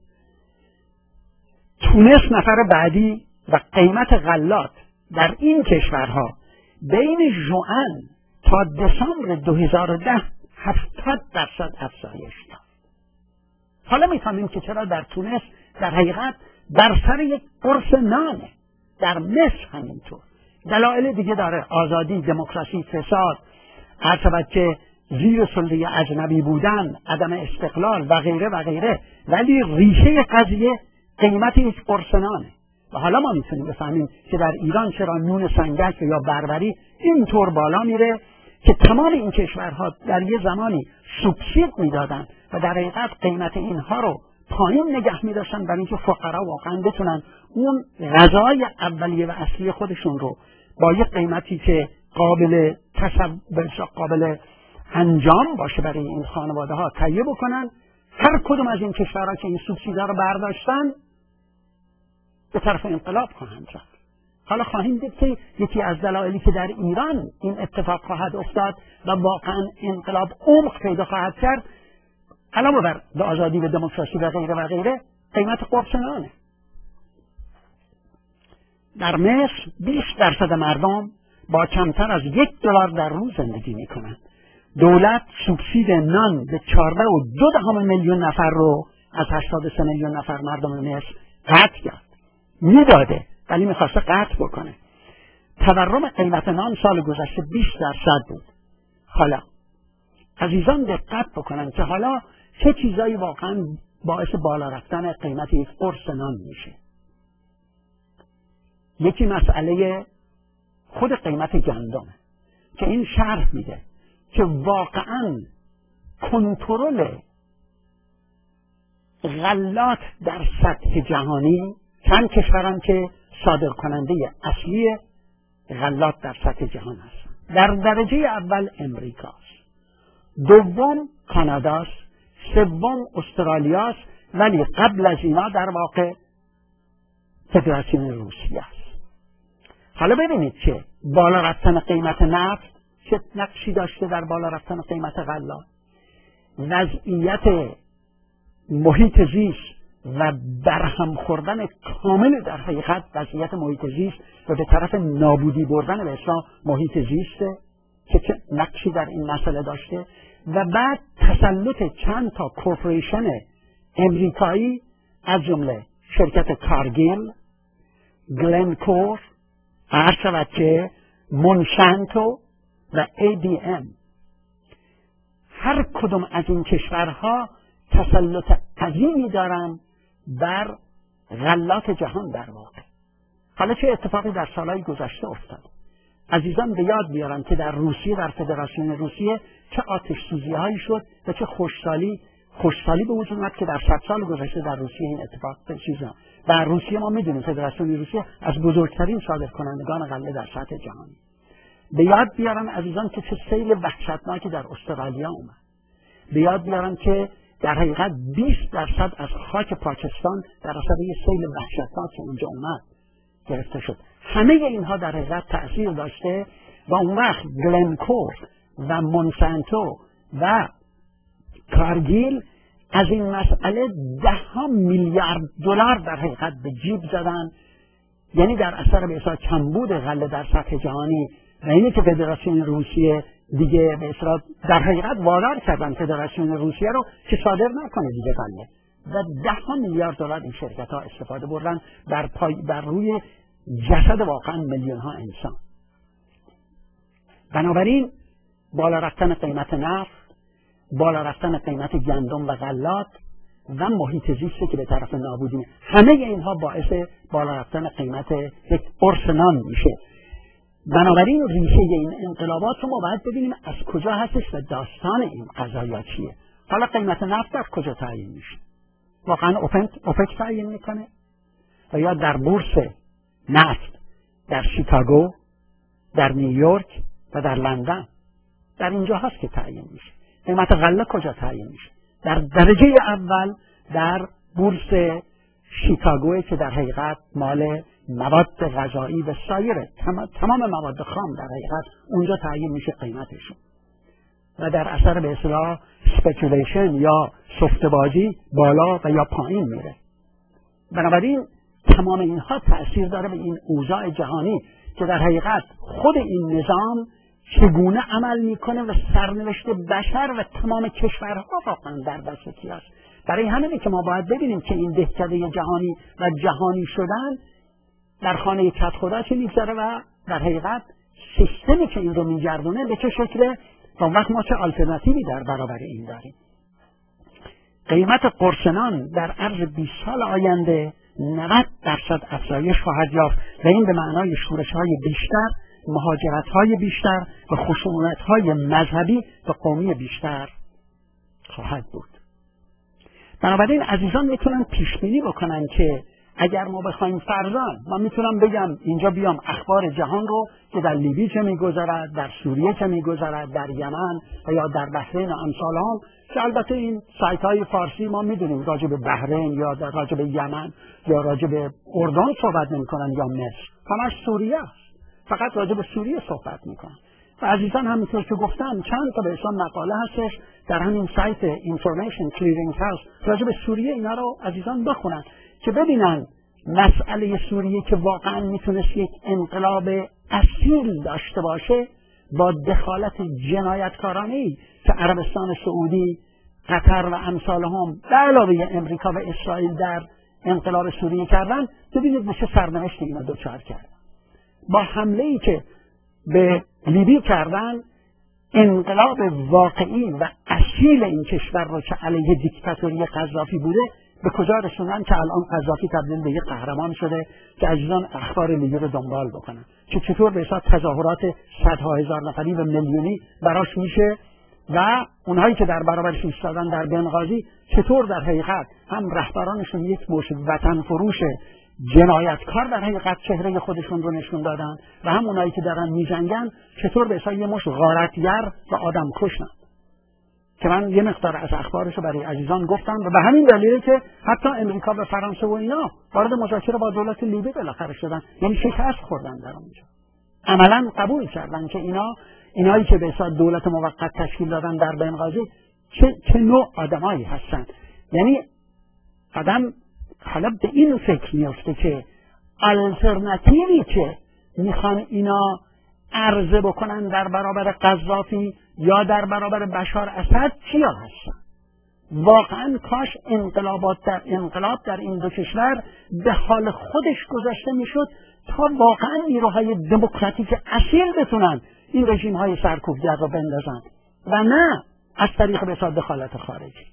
تونس نفر بعدی و قیمت غلات در این کشورها بین ژوئن تا دسامبر 2010 70% افزایش یافت. حالا میفهمیم که چرا در تونس در حقیقت بر سر یک قرص نانه. در مصر همینطور. دلایل دیگه داره، آزادی، دموکراسی، فساد، هرچند که زیر سلطه اجنبی بودن، عدم استقلال و غیره و غیره، ولی ریشه قضیه قیمت یک قرص نانه. و حالا ما میتونیم بفهمیم که در ایران چرا نون سنگک یا بربری اینطور بالا میره که تمام این کشورها در یه زمانی سوبسید میدادن و در حقیقت قیمت اینها رو پایین نگه می‌داشتن برای اینکه فقرا واقعا بتونن اون غذای اولیه و اصلی خودشون رو با یک قیمتی که قابل انجام باشه برای این خانواده ها تهیه بکنن. هر کدوم از این کشورها که این سوبسیدها رو برداشتن به طرف انقلاب خواهند رفت. حالا خواهیم دید که یکی از دلایلی که در ایران این اتفاق خواهد افتاد و واقعا انقلاب عمق پیدا خواهد کرد علاوه بر آزادی و دموکراسی و غیره و غیره قیمت قرص نانه. در مصر 20% مردم با کمتر از $1 در روز زندگی میکنند. دولت سوبسید نان به 14.2 میلیون نفر رو از 83 میلیون نفر مردم مصر قطع کرد. میداده ولی میخواسته قطع بکنه. تورم قیمت نان سال گذشته 20% بود. حالا عزیزان دقت بکنن که حالا چه چیزایی واقعا باعث بالا رفتن قیمت یک قرص نان میشه. یکی مسئله خود قیمت گندمه که این شرح میده که واقعا کنترل غلات در سطح جهانی، چند کشورن که صادر کننده اصلی غلات در سطح جهان هستن. در درجه اول امریکاست، دوم کاناداست، سوم استرالیاست، ولی قبل از اینا در واقع فدراسیون روسیه است. حالا ببینید که بالا رفتن قیمت نفت چه نقشی داشته در بالا رفتن قیمت غلات. وضعیت محیط زیست و برهم خوردن کامل در حقیقت وضعیت محیط زیست و به طرف نابودی بردن به اصطلاح محیط زیسته که چه نقشی در این مسئله داشته. و بعد تسلط چند تا کورپوریشن امریکایی از جمله شرکت کارگیل، گلنکور، هرچند مونسانتو و ADM، هر کدوم از این کشورها تسلط عظیمی دارن بر غلات جهان در واقع. حالا چه اتفاقی در سالهای گذشته افتاد؟ عزیزان به یاد بیارن که در روسیه، در فدراسیون روسیه چه آتش سوزی هایی شد و چه خوشحالی به وجود اومد که در 100 سال گذشته در روسیه این اتفاق چیزا. در روسیه ما میدونیم فدراسیون روسیه از بزرگترین صادر کنندگان غله در سطح جهانی. به یاد بیارن عزیزان که چه سیل وحشتناکی در استرالیا اومد. به یاد بیارن که در حقیقت 20% از خاک پاکستان در اثر یه سیل وحشتناک که اونجا اومد گرفته شد. همه اینها در حقیقت تأثیر داشته و اون وقت گلنکور و مونسانتو و کارگیل از این مسئله $10 میلیارد در حقیقت به جیب زدن. یعنی در اثر به اصطلاح کمبود غله در سطح جهانی و اینی که فدراسیون روسیه دیگه به اصطلاح در حقیقت وادار کردن فدراسیون روسیه رو که صادر نکنه دیگه غله و $10 میلیارد این شرکت ها استفاده بردن بر روی جسد واقعا میلیون ها انسان. بنابراین بالا رفتن قیمت نفت، بالا رفتن قیمت گندم و غلات و محیط زیستی که به طرف نابودی، همه اینها باعث بالا رفتن قیمت یک قرص نان میشه. بنابراین ریشه این انقلابات رو ما باید ببینیم از کجا هستش و داستان این قضایا چیه. حالا قیمت نفت در کجا تعیین میشه؟ واقعا اوپک تعیین میکنه و یا در بورس نفت در شیکاگو، در نیویورک و در لندن، در اینجا هست که تعیین میشه. قیمت غله کجا تعیین میشه؟ در درجه اول در بورس شیکاگوی که در حقیقت مال مواد غذایی و سایر تمام مواد خام در حقیقت اونجا تعیین میشه قیمتشون و در اثر به اصطلاح اسپکولیشن یا سفته‌بازی بالا و یا پایین میره. بنابراین تمام اینها تأثیر داره به این اوضاع جهانی که در حقیقت خود این نظام چگونه عمل میکنه و سرنوشت بشر و تمام کشورها واقعا در دست است. برای همینه که ما باید ببینیم که این دهکده جهانی و جهانی شدن در خانه کدخدا چه میگذره و در حقیقت سیستمی که این رو میگردونه به چه شکله و وقت ما چه آلترناتیوی در برابر این داریم. قیمت قرص نان در عرض 20 سال آینده 90% افزایش خواهد یافت و این به معنای شورش‌های بیشتر، مهاجرت‌های بیشتر و خشونت‌های مذهبی و قومی بیشتر خواهد بود. بنابراین عزیزان میتونن پیش بینی بکنن که اگر ما بخوایم فرضاً، من میتونم بگم اینجا بیام اخبار جهان رو که در لیبی چه میگذرد، در سوریه چه میگذرد، در یمن و یا در بحرین و امثال هم، که البته این سایت های فارسی ما میدونیم راجع به بحرین یا راجع به یمن یا راجع به اردن صحبت نمیکنن یا مصر، همش سوریه است، فقط راجع به سوریه صحبت میکنن. و عزیزان همینطور که گفتم چند تا به اسم مقاله هستش در همین سایت اینفورمیشن کلیرینگ هاوس راجع به سوریه، اینا رو عزیزان بخونن که ببینن مسئله سوریه که واقعا میتونست یک انقلاب اصیل داشته باشه با دخالت جنایتکارانه‌ای که عربستان سعودی، قطر و امثال هم به علاوه امریکا و اسرائیل در انقلاب سوریه کردن، ببینید به چه سرنوشت اینا دچار کرد. با حمله‌ای که به لیبی کردن، انقلاب واقعی و اصیل این کشور رو که علیه دیکتاتوری قذافی بوده به کجا رسوندن که الان قذافی تبدیل به یک قهرمان شده که عزیزان اخبار لیبی رو دنبال بکنن که چطور به حساب تظاهرات صدها هزار نفری و میلیونی براش میشه و اونهایی که در برابرش ایستادن در بنغازی چطور در حقیقت هم رهبرانشون یک مش وطن فروش جنایتکار در حقیقت چهره خودشون رو نشون دادن و هم اونایی که دارن میجنگن چطور به حساب یه مش غارتگر و آدم کشن، که من یه مقدار از اخبارش رو برای عزیزان گفتم و به همین دلیله که حتی امریکا و فرانسه و اینا وارد مذاکره با دولت لیبی بالاخره شدن، یعنی شکست خوردن در اونجا، عملا قبول کردن که اینایی که به حساب دولت موقت تشکیل دادن در بنغازی چه نوع آدمایی هستن. یعنی آدم حالا به این فکر میفته که آلترناتیوی که میخوان اینا عرضه بکنن در برابر قذافی یا در برابر بشار اسد چیا هستن. واقعا کاش انقلاب در این دو کشور به حال خودش گذاشته میشد تا واقعا نیروهای دموکراتیک اصیل بتونن این رژیم های سرکوبگر رو بندازن و نه از طریق به دخالت خارجی.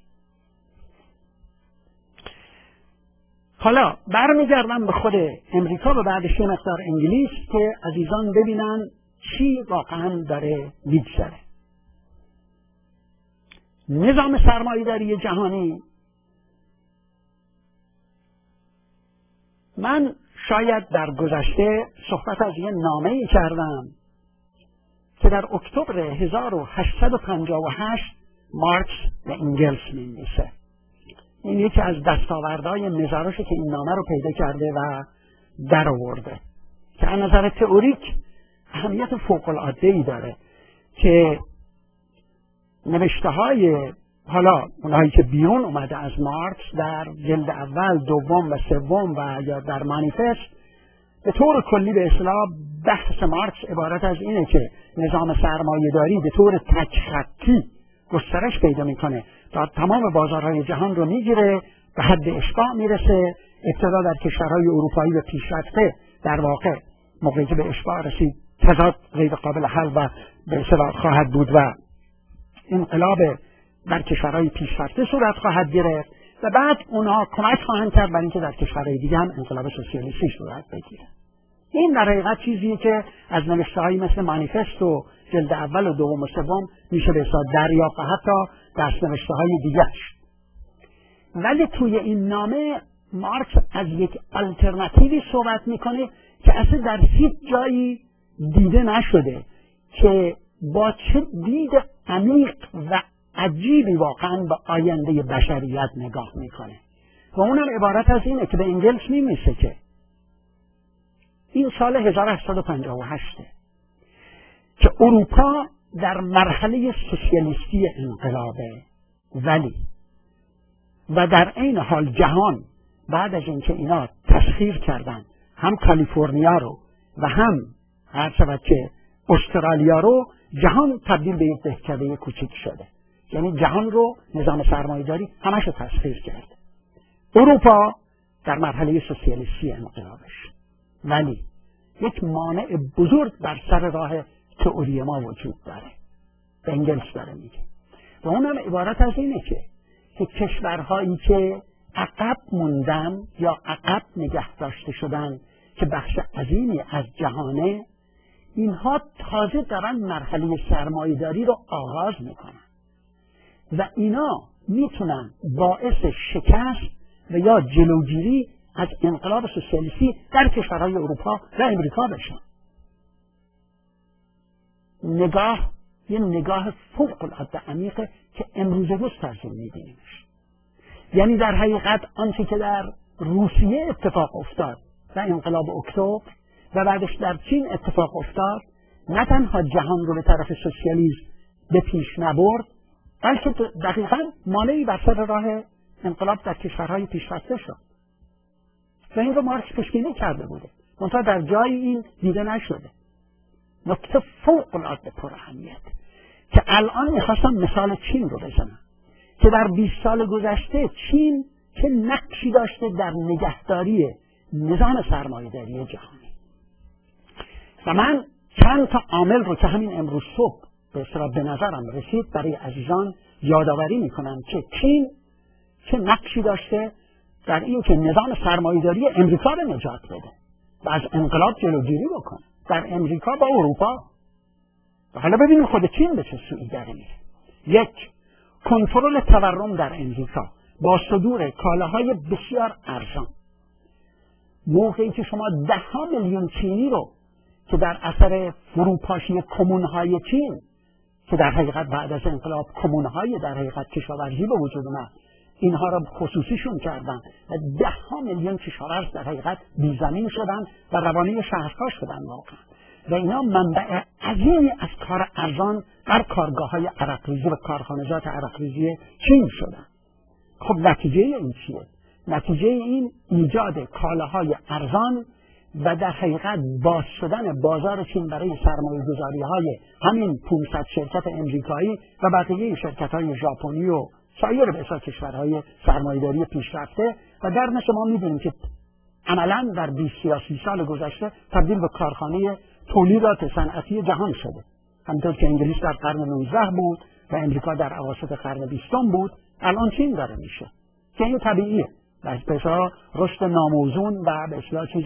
حالا برمیگردم به خود امریکا و بعدش یه مقدار انگلیس که عزیزان ببینن چی واقعا داره میگذره. نظام سرمایه‌داری جهانی، من شاید در گذشته صحبت از یه نامه‌ای کردم که در اکتبر 1858 مارکس و انگلس می‌نویسه. این یکی از دستاوردهای نظارشه که این نامه رو پیدا کرده و در آورده که از نظر تئوریک اهمیت فوق‌العاده‌ای داره که نوشته‌های حالا اونهایی که بیرون اومده از مارکس در جلد اول، دوم و سوم و یا در مانیفست، به طور کلی به اصطلاح بحث مارکس عبارت از اینه که نظام سرمایه‌داری به طور تک‌خطی گسترش پیدا میکنه تا تمام بازارهای جهان رو میگیره، به حد اشباع میرسه، ابتدا در کشورهای اروپایی و پیشرفته در واقع موقعی که به اشباع رسید تضاد غیر قابل حل و به اصطلاح خواهد بود و انقلاب در کشورهای پیشرفته صورت خواهد گرفت و بعد اونها کمک خواهند کرد برای اینکه در کشورهای دیگه هم انقلاب سوسیالیستی صورت بگیره. این در حقیقت چیزیه که از نوشته‌هایی مثل مانیفست و جلد اول و دوم و سوم میشه به اصطلاح دریافت و حتی در نوشته‌های دیگه‌اش. ولی توی این نامه مارکس از یک آلترناتیوی صحبت میکنه که اصلا در هیچ جایی دیده نشده که با چه دید عمیق و عجیبی واقعا به آینده بشریت نگاه میکنه و اونم عبارت از اینه که به انگلس میمیسه که این سال 1858 که اروپا در مرحله سوسیالیستی انقلابه، ولی و در عین حال جهان بعد از اینکه اینا تسخیر کردن هم کالیفرنیا رو و هم هر شود که استرالیا رو، جهان تبدیل به یک دهکده کوچیک شده. یعنی جهان رو نظام سرمایه‌داری همش رو تسخیر کرده. اروپا در مرحله سوسیالیستی انقلابش، ولی یک مانع بزرگ بر سر راه تئوری ما وجود داره. به انگلس داره میگه و اونم عبارت از اینه که کشورهایی که عقب موندن یا عقب نگه داشته شدن که بخش عظیمی از جهانه، اینها تازه دارن مرحله سرمایه‌داری رو آغاز میکنن و اینا میتونن باعث شکست و یا جلوگیری از انقلاب سوسیالیستی در کشورهای اروپا و امریکا بشن. یه نگاه فوق العاده عمیقه که امروز روز ترجمه می‌بینیمش. یعنی در حقیقت آنچه که در روسیه اتفاق افتاد و انقلاب اکتبر و بعدش در چین اتفاق افتاد، نه تنها جهان رو به طرف سوسیالیسم به پیش نبرد، بلکه دقیقاً مانعی بر سر راه انقلاب در کشورهای پیشرفته شد و این رو مارکس پیش‌بینی کرده بوده، منتها در جای این دیده نشده. نکته فوق العاده پراهمیت که الان میخواستم مثال چین رو بزنم که در 20 سال گذشته چین چه نقشی داشته در نگهداری نظام سرمایه‌داری جهانی. و من چند تا عامل رو که همین امروز صبح به اصطلاح به نظرم رسید برای عزیزان یادآوری میکنم که چین چه نقشی داشته در این که نظام سرمایه‌داری امریکا رو نجات بده و از انقلاب جلوگیری بکنه در امریکا با اروپا. و حالا ببینیم خود چین به چه سویی داره میره. یک، کنترل تورم در امریکا با صدور کالاهای بسیار ارزان. موقعی که شما 10 میلیون چینی رو که در اثر فروپاشی کمونهای چین که در حقیقت بعد از انقلاب کمونهای در حقیقت کشاورزی به وجود اومد، اینها را خصوصیشون کردن و 10 میلیون کشاورز در حقیقت بیزمین شدن و روانه شهرها شدن واقعا و اینا منبع عظیمی از کار ارزان در کارگاه‌های عرقریزی و کارخانجات عرقریزی چین شدن. خب نتیجه این چیه؟ نتیجه این ایجاد کالاهای ارزان و در حقیقت باز شدن بازار چین برای سرمایه‌گذاری‌های همین 500 شرکت امریکایی و بقیه شرکت‌های ژاپنی و سایر به اصطلاح کشورهای سرمایه‌داری پیشرفته و در نتیجه ما می‌بینیم که عملاً در 20 یا 30 سال گذشته تبدیل به کارخانه تولیدات صنعتی جهان شده. همونطور که انگلیس در قرن 19 بود و امریکا در اواسط قرن 20 بود، الان چین داره میشه که این طبیعیه. به اصطلاح رشد ناموزون و به اصطلاح چیز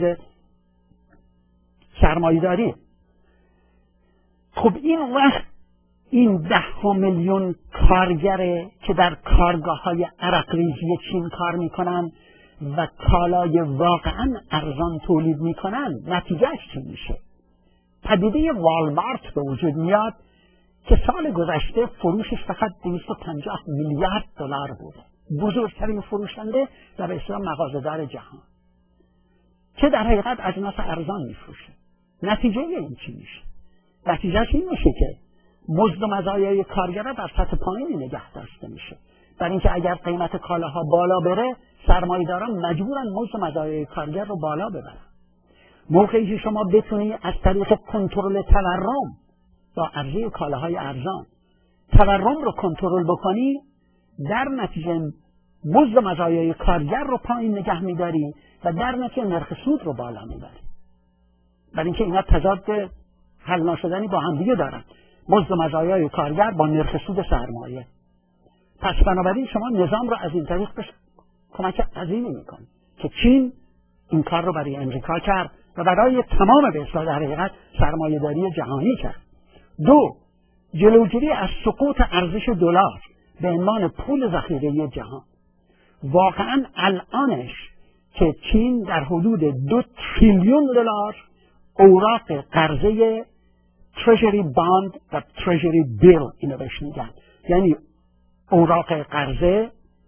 سرمایه‌داری. خب این وقت این 10 میلیون کارگره که در کارگاه‌های عرقریزی چین کار میکنن و کالای واقعا ارزان تولید میکنن، نتیجهش چی میشه؟ پدیده والمارت به وجود میاد که سال گذشته فروشش فقط 250 میلیارد دلار بوده، بزرگترین فروشنده در اصطلاح مغازه‌دار جهان که در حقیقت اجناس ارزان میفروشه. نتیجه این چی میشه؟ نتیجهش این میشه که مزد و مزایای کارگرها در سطح پایینی نگه داشته میشه، برای اینکه اگر قیمت کالاها بالا بره سرمایه‌داران مجبورن مزد و مزایای کارگر رو بالا ببرن. موقعی که شما بتونی از طریق کنترل تورم با عرضه کالاهای ارزان تورم رو کنترل بکنی، در نتیجه مزد و مزایای کارگر رو پایین نگه میداری و در نتیجه نرخ سود رو بالا میبری، برای اینکه اینا تضاد حل ناشدنی با هم دیگه دارن. مزد و مزایای کارگر با نرخ سود سرمایه. پس بنابراین شما نظام رو از این طریق کمک عظیمی میکنید که چین این کار رو برای امریکا کرد و برای تمام به اصطلاح در حقیقت سرمایه‌داری جهانی کرد. دو، جلوگیری از سقوط ارزش دلار به عنوان پول ذخیره جهان. واقعا الانش که چین در حدود 2 تریلیون دلار اوراق قرضه تریجری باند و تریجری بیل اینو بهش میگن، یعنی اوراق قرضه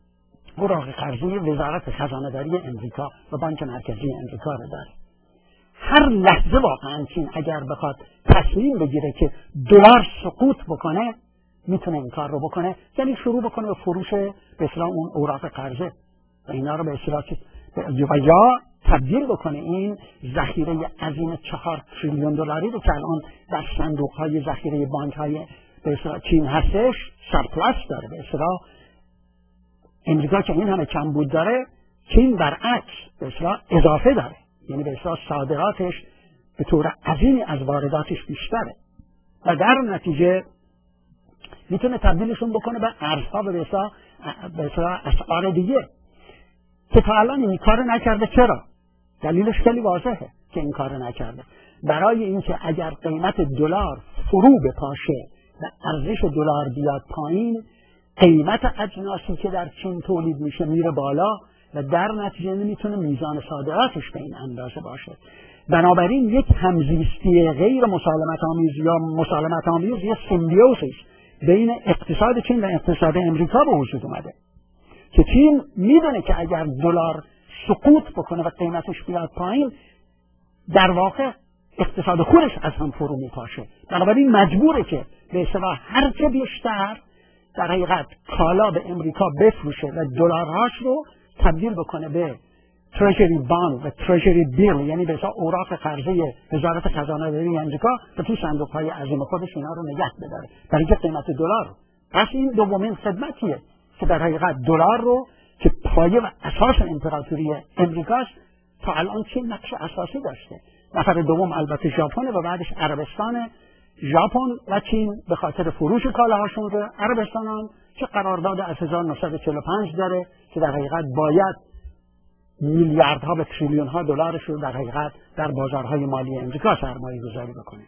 وزارت خزانه‌داری امریکا و بانک مرکزی امریکا رو داره. هر لحظه واقعا چین اگر بخواد تصمیم بگیره که دلار سقوط بکنه میتونه این کار رو بکنه، یعنی شروع بکنه به فروش به اصطلاح اون اوراق قرضه و اینا رو به اصطلاح یا تبدیل بکنه این ذخیره عظیم 4 تریلیون دلاری رو که الان در صندوق‌های ذخیره بانک‌های به اصطلاح چین هستش سرپلس داره. به اصطلاح امریکا که این همه کمبود داره، چین برعکس به اصطلاح اضافه داره، یعنی به اصطلاح صادراتش به طور عظیمی از وارداتش بیشتره و در نتیجه میتونه تبدیلشون بکنه به ارزها و به اصطلاح اسعار دیگه که تا الان این کار نکرده. چرا؟ دلیلش خیلی واضحه که این کار نکرده. برای اینکه اگر قیمت دلار فرو بپاشه و ارزش دلار بیاد پایین، قیمت اجناسی که در چین تولید میشه میره بالا و در نتیجه نمیتونه میزان صادراتش به این اندازه باشه. بنابراین یک همزیستی غیر مسالمت آمیز یا مسالمت آمیز، یک سیمبیوزیس بین اقتصاد چین و اقتصاد امریکا به وجود اومده که چین میدونه که اگر دلار سقوط بکنه و قیمتش بیاد پایین، در واقع اقتصاد خودش از هم فرو میپاشه. بنابراین مجبوره که به اصطلاح هر چه بیشتر در حقیقت کالا به امریکا بفروشه و دلارهاش رو تبدیل بکنه به تریجری باند و تریجری بیل، یعنی به اصطلاح اوراق قرضه وزارت خزانه‌داری امریکا و تو صندوق‌های عظیم خودش اینا رو نگه بداره برای اینکه قیمت دلار. پس این دومین خدمتیه که در حقیقت دلار رو که پایه و اساس امپراتوری امریکاست تا الان چین نقش اساسی داشته. نفر دوم البته ژاپن و بعدش عربستان. ژاپن و چین به خاطر فروش کالاهاشون رو، عربستان که قرارداد از 1945 داره که در حقیقت باید میلیاردها و تریلیون ها دلارش رو در حقیقت در بازارهای مالی امریکا سرمایه گذاری بکنه.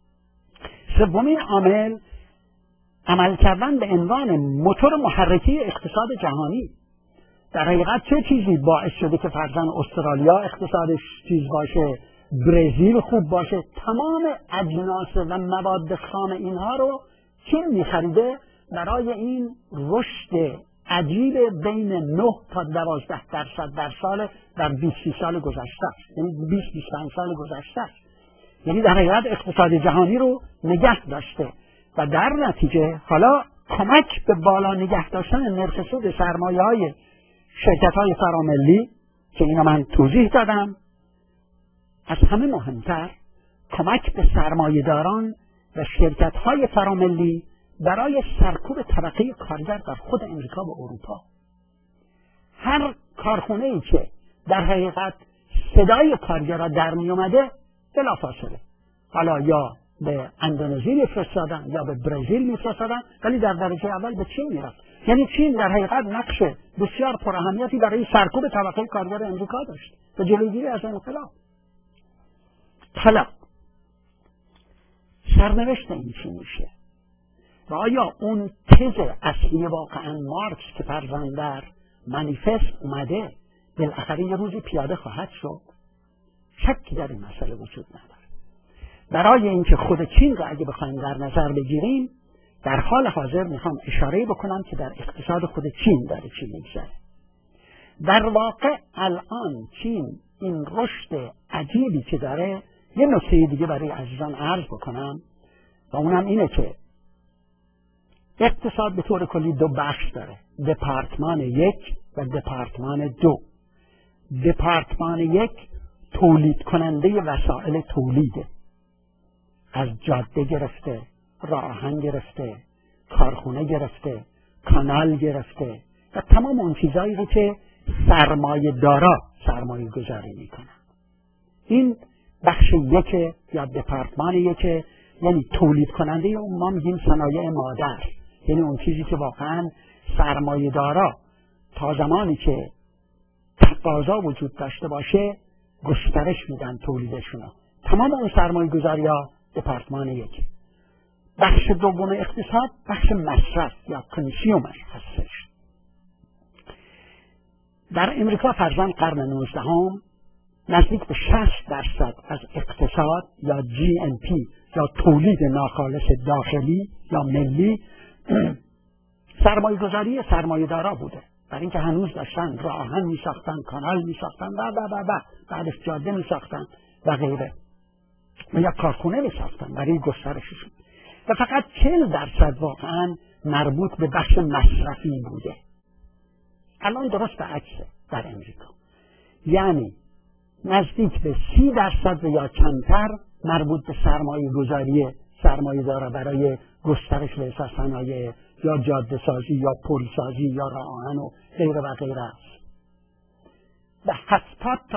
سومین عامل عمل کردن به عنوان موتور محرکی اقتصاد جهانی. در حقیقت چه چیزی باعث شده که فرضاً استرالیا اقتصادش چیز باشه، برزیل خوب باشه؟ تمام اجناس و مواد خام اینها رو چین می‌خریده برای این رشد عجیب بین 9 تا 12% در سال در 20 سال گذشته است، یعنی 20-25 سال گذشته است. یعنی در حقیقت اقتصاد جهانی رو نگه داشته و در نتیجه حالا کمک به بالا نگه داشتن نرخ سود سرمایه‌های شرکت‌های فراملی که اینا من توضیح دادم، از همه مهمتر کمک به سرمایه‌داران و شرکت‌های فراملی برای سرکوب طبقه کارگر در خود امریکا و اروپا. هر کارخونه‌ای که در حقیقت صدای کارگرها در می اومده بلافاصله حالا یا به اندونزی میفرستادن یا به برزیل میفرستادن، ولی در درجه اول به چین میرفت. یعنی چین در حقیقت نقش بسیار پراهمیتی برای سرکوب طبقه کارگر امریکا داشت و جلوگیری از انقلاب. حالا سرنوشت این چی میشه؟ و آیا اون تز اصلی واقعا مارکس که فرضاً در منیفست اومده بالاخره یه روزی پیاده خواهد شد؟ شکی در این مسئله وجود نداره. برای اینکه خود چین رو اگه بخوایم در نظر بگیریم، در حال حاضر میخوام اشاره بکنم که در اقتصاد خود چین داره چی میگذره. در واقع الان چین این رشد عجیبی که داره، یه نکته دیگه برای عزیزان عرض بکنم و اونم اینه که اقتصاد به طور کلی 2 بخش داره، دپارتمان 1 و دپارتمان 2. دپارتمان 1 تولید کننده وسایل تولیده، از جاده گرفته، راه آهن گرفته، کارخونه گرفته، کانال گرفته و تمام اون چیزایی رو که سرمایه دارا سرمایه گذاری میکنن. این بخش 1 یا دپارتمان 1 یعنی تولید کننده اون ما میگیم صنایع مادر، یعنی اون چیزی که واقعا سرمایه دارا تا زمانی که تقاضا وجود داشته باشه گسترش میدن تولیدشون. تمام اون سرمایه گذاری ها دپارتمان یک. بخش دوم اقتصاد بخش مصرف یا کنسیومر هستش. در امریکا فرضاً قرن 19 نزدیک به 60% از اقتصاد یا GNP یا تولید ناخالص داخلی یا ملی سرمایه گذاری سرمایه دارا بوده، برای اینکه هنوز داشتن راه آهن می ساختن، کانال می ساختن و بعدش جاده می ساختن و غیره و یا کارخونه می ساختن برای گسترششون و فقط 40% واقعا مربوط به بخش مصرفی بوده. الان درست به عکسه در امریکا، یعنی نزدیک به 30% یا کمتر مربوط به سرمایه گذاری سرمایه دارا برای گسترش به صنایع یا جاده سازی یا پل سازی یا راه آهن و غیره و غیره است و 70 تا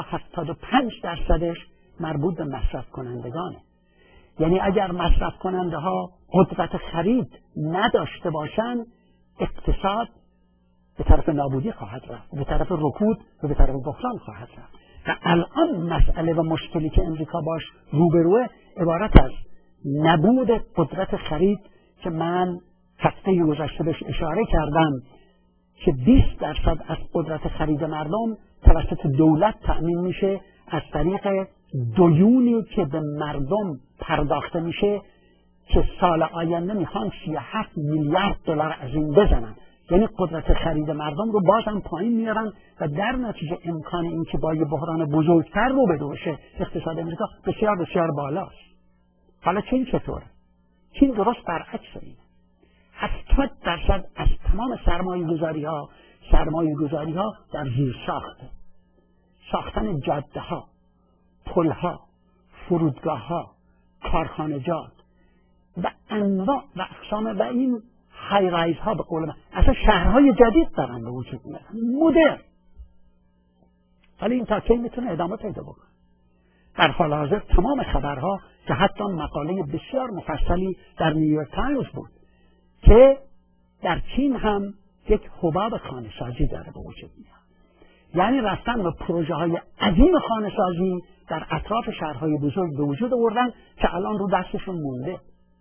75% مربوط به مصرف کنندگانه. یعنی اگر مصرف کننده ها قدرت خرید نداشته باشن اقتصاد به طرف نابودی خواهد رفت، به طرف رکود و به طرف بحران خواهد رفت. و الان مسئله و مشکلی که امریکا باش روبروه عبارت از نبود قدرت خرید که من هفته گذشته بهش اشاره کردم که 20% از قدرت خرید مردم توسط دولت تأمین میشه از طریق دیونی که به مردم پرداخته میشه که سال آینده میخوان 37 میلیارد دلار از این بزنن. یعنی قدرت خرید مردم رو بازم پایین میارن و در نتیجه امکان این که با یه بحران بزرگتر روبرو بشه اقتصاد امریکا بسیار بسیار بالاست. حالا چین چطوره؟ چین درست برعکس اینه. 70% از تمام سرمایه گذاری ها در زیر ساخته، ساختن جاده ها، پل ها، فرودگاه ها، کارخانجات و انواع و اقسام و این های رایز ها به قول من اصلا شهرهای جدید دارن به وجود میارن مدرن. ولی این تا کی میتونه ادامه پیدا بکنه؟ در حال حاضر تمام خبرها که حتی مقاله بسیار مفصلی در نیویورک تایمز بود که در چین هم یک حباب خانه‌سازی داره به وجود میاد. یعنی رفتن به پروژه های عظیم خانه‌سازی در اطراف شهرهای بزرگ به وجود آوردن که الان رو دستشون مونده.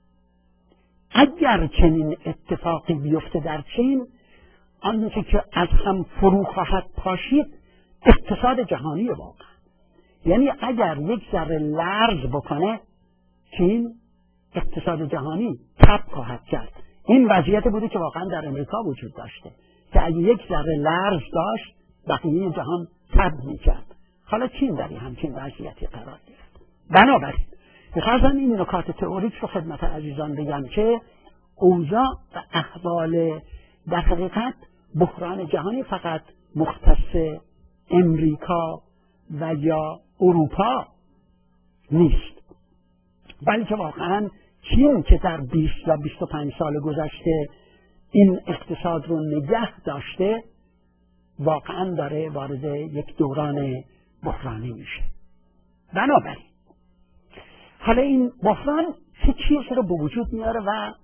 اگر چنین اتفاقی بیفته در چین آنچه که از هم فرو خواهد پاشید اقتصاد جهانی واقعا. یعنی اگر یک ذره لرز بکنه چین اقتصاد جهانی تب خواهد کرد. این وضعیت بوده که واقعا در امریکا وجود داشته که اگه یک ذره لرز داشت بقیه جهان تب میکرد. حالا چین در همچین وضعیتی قرار گرفت. بنابراین می‌خواستم این نکات تئوریک رو خدمت عزیزان بگم که اوضاع و احوال در حقیقت بحران جهانی فقط مختص امریکا و یا اروپا نیست، بلکه واقعا چین که در 20 یا 25 سال گذشته این اقتصاد رو نگه داشته واقعا داره وارد یک دوران بحرانی میشه. بنابراین حالا این بحران چه چیزی رو به وجود میاره و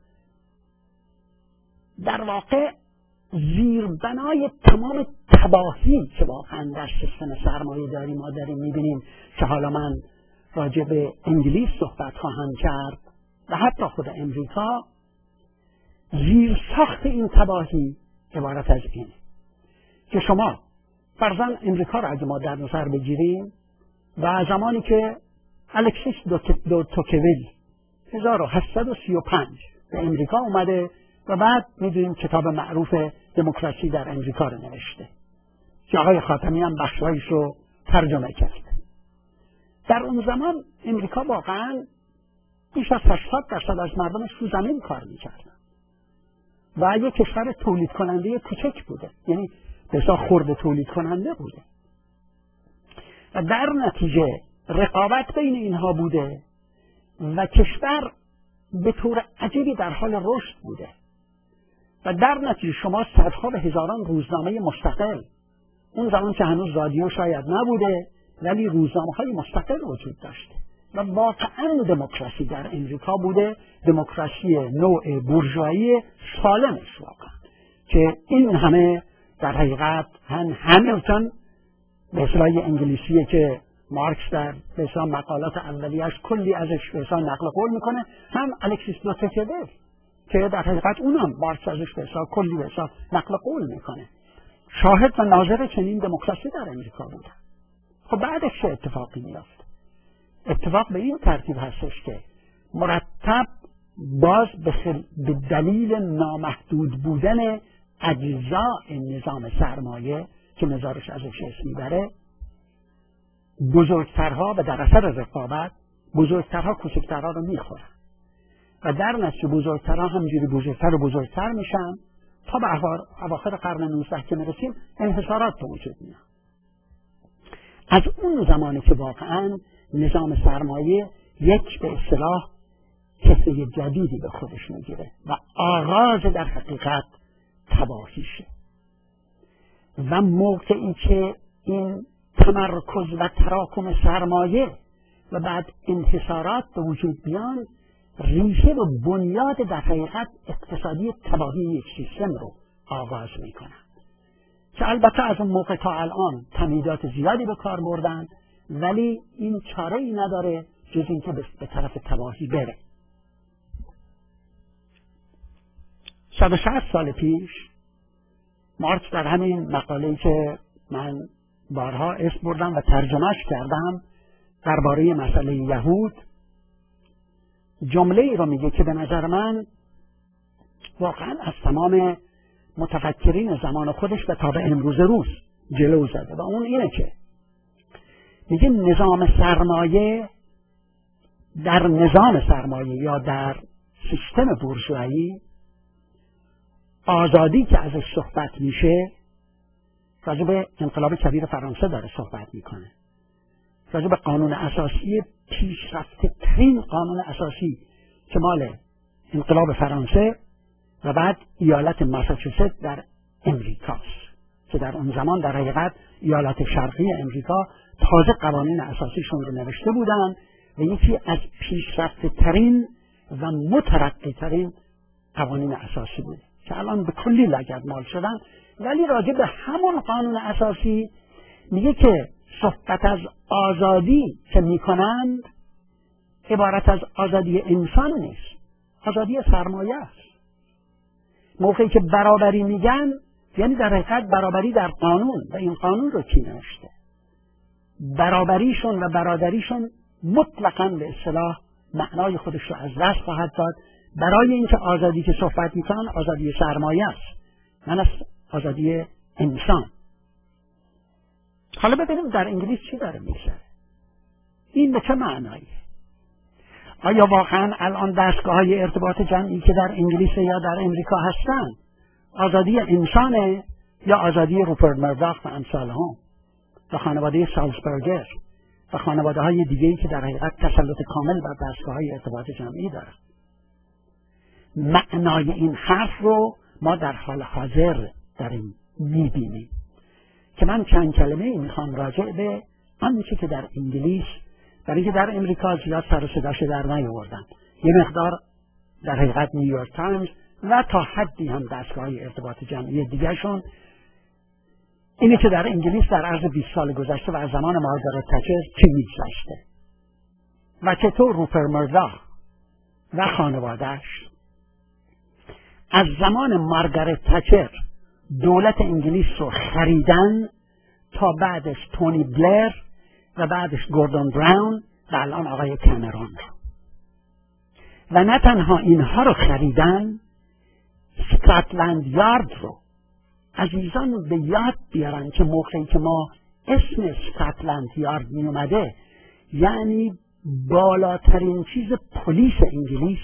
در واقع زیربنای تمام تباهی که واقعا در سیستم سرمایه داری ما داریم میبینیم که حالا من راجع به انگلیس صحبت خواهم کرد و حتی خود امریکا. زیر ساخت این تباهی عبارت از اینه که شما فرضاً امریکا را اگه ما در نظر بگیریم و زمانی که الکسیس دو توکویل 1835 به امریکا اومده و بعد میدونیم کتاب معروف دموکراسی در امریکا رو نوشته که آقای خاتمی هم بخشایش رو ترجمه کرد. در اون زمان امریکا واقعا بیش از 80% از مردمش رو زمین کار میکردن و یک کشور تولید کننده کوچک بوده، یعنی بسیار خرد تولید کننده بوده و در نتیجه رقابت بین اینها بوده و کشور به طور عجیبی در حال رشد بوده و در نتیجه شما صدها و هزاران روزنامه مستقل، اون زمان که هنوز رادیو شاید نبوده ولی روزنامه های مستقل وجود داشته و واقعا دموکراسی در امریکا بوده، دموکراسی نوع بورژوایی سالمش واقعا، که این همه در حقیقت همیلتون به اصطلاح انگلیسیه که مارکس در به اصطلاح مقالات اولیه‌اش کلی ازش به اصطلاح نقل قول میکنه، هم الکسیس دو تکلر که در حقیقت اونم مارکس ازش به اصطلاح کلی به اصطلاح نقل قول میکنه، شاهد و ناظر چنین دموکراسی در امریکا بوده. خب بعدش چه اتفاقی میافت؟ اتفاق به این ترتیب هستش که مرتب باز به دلیل نامحدود بودن اجزاء نظام سرمایه که نظارش ازش اسم میبره، بزرگترها و در اثر رقابت بزرگترها کوچکترها رو میخورن و در نتیجه بزرگترها همینجوری بزرگتر و بزرگتر میشن تا به اواخر قرن 19 که میرسیم انحصارات به وجود میاد. از اون زمانی که واقعا نظام سرمایه یک به اصطلاح کسه جدیدی به خودش میگیره و آغاز در حقیقت تباهیشه و موقعی که این تمرکز و تراکم سرمایه و بعد انحصارات به وجود بیان، ریشه و بنیاد در حقیقت اقتصادی تباهی یک سیستم رو آغاز میکنن که البته از اون موقع تا الان تمهیدات زیادی به کار بردن، ولی این چاره ای نداره جز اینکه به طرف تباهی بره. 160 سال پیش مارکس در همین مقاله‌ای که من بارها اسم بردم و ترجمهش کردم درباره مسئله یهود، جمله ای رو میگه که به نظر من واقعا از تمام متفکرین زمان خودش و تا به امروز روز جلو زده و اون اینه که میگه نظام سرمایه در نظام سرمایه یا در سیستم بورژوایی آزادی که ازش صحبت میشه، راجع به انقلاب کبیر فرانسه داره صحبت میکنه، راجع به قانون اساسی پیشرفته ترین قانون اساسی که مال انقلاب فرانسه و بعد ایالت ماساچوست در امریکاست که در اون زمان در حقیقت ایالت شرقی امریکا تازه قوانین اساسیشون رو نوشته بودن و یکی از پیشرفته ترین و مترقی ترین قوانین اساسی بود که الان به کلی لگدمال شدن. ولی راجع به همون قانون اساسی میگه که صحبت از آزادی که میکنند عبارت از آزادی انسان نیست، آزادی سرمایه است. موقعی که برابری میگن یعنی در حقیقت برابری در قانون، و این قانون رو کی نوشته؟ برابریشون و برادریشون مطلقاً به اصطلاح معنای خودش رو از دست خواهد داد برای اینکه آزادی که صحبت میکنن آزادی سرمایه است، من از آزادی انسان. حالا ببینیم در انگلیس چی داره میگذره، این به چه معناییه؟ آیا واقعا الان دستگاه‌های ارتباط جمعی که در انگلیس یا در امریکا هستن آزادی انسانه یا آزادی روپرت مرداخ و امثالهم و خانواده سالزبرگر و خانواده های دیگه‌ای که در حقیقت تسلط کامل بر دستگاه‌های ارتباط جمعی دارن؟ معنای این حرف رو ما در حال حاضر داریم میبینیم که من چند کلمه میخوام راجع به آنچه که در انگلیس، برای اینکه در امریکا زیاد سر و صداش در نیاوردن، یه مقدار در حقیقت نیویورک تایمز و تا حدی هم دستگاه‌های ارتباط جمعی دیگرشون اینه که در انگلیس در عرض 20 سال گذشته و از زمان مارگارت تچر چه میگذشته و چطور روپرت مرداخ و خانواده‌اش از زمان مارگارت تچر دولت انگلیس رو خریدن تا بعدش تونی بلر و بعدش گوردون براون و الان آقای کامرون رو. و نه تنها اینها رو خریدن، اسکاتلند یارد رو عزیزان به یاد بیارن که موقعی که ما اسم اسکاتلند یارد می اومده یعنی بالاترین چیز پلیس انگلیس،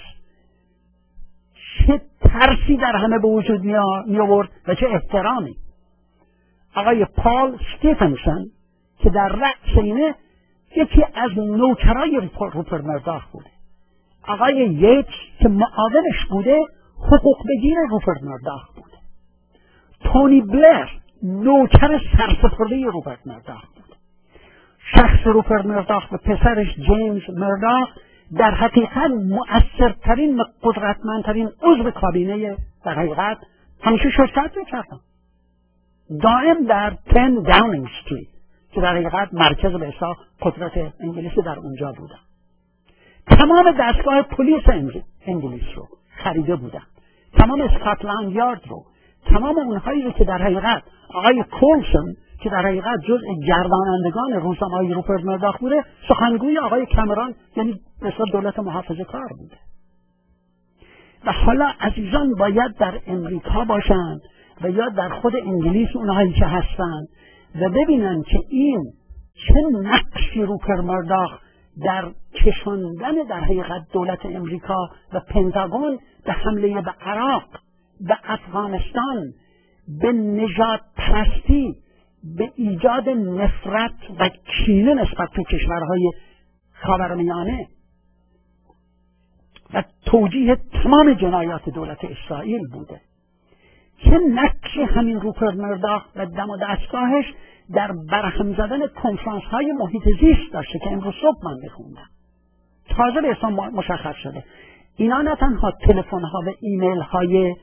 چه ترسی در همه به وجود می آورد و چه احترامی. آقای پال استیفنسون که در رأس اینه یکی از نوکرای روپرت مرداخ بوده، آقای ییتس که معاونش بوده حقوق بگیر روپرت مرداخ بوده، تونی بلر نوکر سرسپرده روپرت مرداخ بوده. شخص روپرت مرداخ و پسرش جیمز مرداخ در حقیقت مؤثرترین و قدرتمندترین عضو کابینه در حقیقت همیشه شرکت می‌کردن. دائم در 10 داونینگ استریت که در حقیقت مرکز به اصطلاح قدرت انگلیسی در اونجا بودن. تمام دستگاه پلیس انگلیس رو خریده بودن، تمام اسکاتلند یارد رو، تمام اونهایی رو که در حقیقت آقای کولسون که در حقیقت جزء گردانندگان روزنامه‌های روپرت مرداخ بوده، سخنگوی آقای کامرون یعنی مثلا دولت محافظه کار بوده. و حالا عزیزان باید در امریکا باشند و یا در خود انگلیس اونهایی که هستند و ببینن که این چه نقشی روپرت مرداخ در کشاندن در حقیقت دولت امریکا و پنتاگون به حمله به عراق، به افغانستان، به نژاد پرستی، به ایجاد نفرت و کینه نسبت به کشورهای خاورمیانه و توجیه تمام جنایات دولت اسرائیل بوده. چه نقشی همین روپرت مرداخ و دم و دستگاهش در برهم زدن کنفرانس های محیط زیست داشته که امروز صبح من بخوندم. تازه به اسم مشخص شده اینا نه تنها تلفن ها و ایمیل های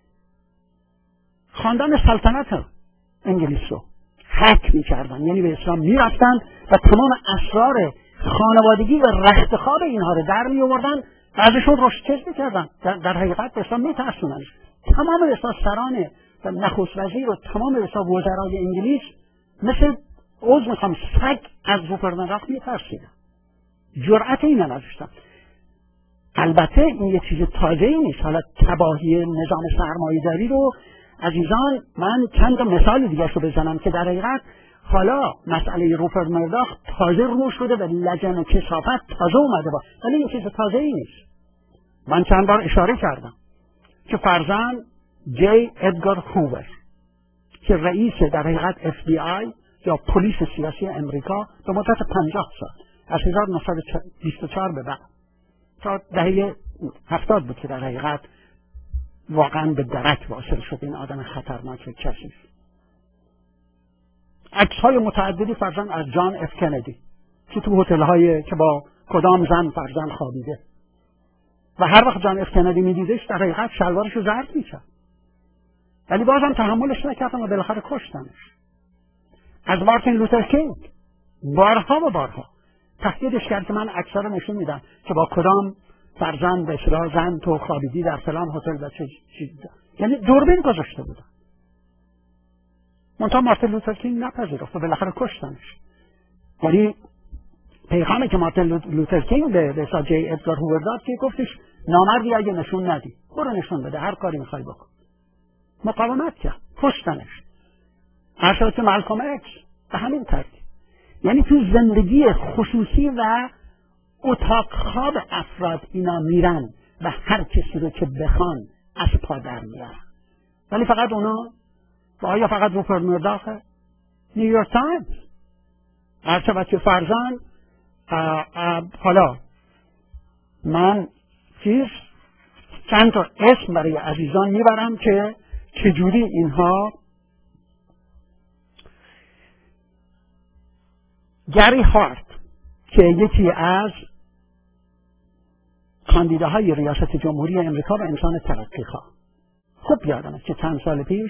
خاندان سلطنت انگلیس رو هک می‌کردن، یعنی به اسلام می‌رفتن و تمام اسرار خانوادگی و رختخواب اینها رو در می‌آوردن و ازشون روشکش می‌کردن، در حقیقت به اسلام می‌ترسوندنش. تمام سران و نخست وزیر و تمام وزرای انگلیس مثل سگ از روپرت مرداخ می‌ترسیدن، جرأت این نداشتن. البته این یه چیز تازه‌ای نیست. حالا تباهی نظام سرمایه‌داری رو عزیزان من چند تا مثال دیگه رو بزنم که در حقیقت حالا مسئله روپرت مرداخ تازه رو شده و لجن و کثافت تازه اومده با، ولی این چیز تازه‌ای نیست. من چند بار اشاره کردم که فرزند جی ادگار هوور که رئیس در حقیقت FBI یا پلیس سیاسی امریکا به مدت 50 سال از 1924 به بعد تا دهه 70 بود که در حقیقت واقعا به درک واصل شد این آدم خطرناک و کثیف. عکس‌های متعددی فرزند از جان اف کندی که تو هتل‌های که با کدام زن فرزند خوابیده و هر وقت جان اف کندی می‌دیدش در حقیقت شلوارشو زرد می‌کرد، ولی بازم تحملش نکردن و بالاخره کشتنش. از مارتین لوتر کینگ بارها و بارها تهدیدش کرد که من عکس‌ها رو نشون میدم که با کدام فرزند به اصطلاح زن تو خوابیدی در فلان هتل و چه چیزی، یعنی دوربین گذاشته بودن. منتها مارتین لوتر کینگ نپذیرفت و بالاخره کشتنش. یعنی پیغامی که مارتین لوتر کینگ به جی ادگار هوور داد که گفتش نامردی اگه نشون ندی برو نشون بده، هر کاری میخوای بکن. مقاومت کرد، کشتنش. حضرت مالکوم اکس به همین ترتیب. یعنی تو زندگی خصوصی و اتاق خواب افراد اینا میرن و هر کسی رو که بخوان از پا در میارن، ولی فقط اونا و آیا فقط روپرت مرداخه؟ نیویورک تایمز هرچه بچه فرزند. حالا من چند تا اسم برای عزیزان میبرم که چجوری اینها. گری هارت که یکی از کاندیداهای ریاست جمهوری امریکا و انسان ترقیخواه، خوب یادمه که چند سال پیش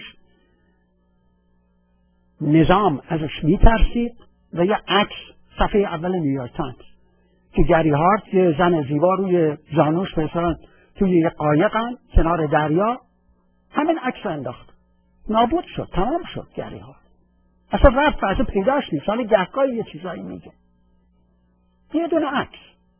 نظام ازش میترسید و یه عکس صفحه اول نیویورک تایمز که گری هارت یه زن زیبا روی زانوش مثلا توی یه قایقن کنار دریا، همین عکس انداخت، نابود شد، تمام شد گری هارت، اصلا رفت اصلا پیداش نیست. حالا گهگاهی یه چیزایی میگه. یه دونه عکس.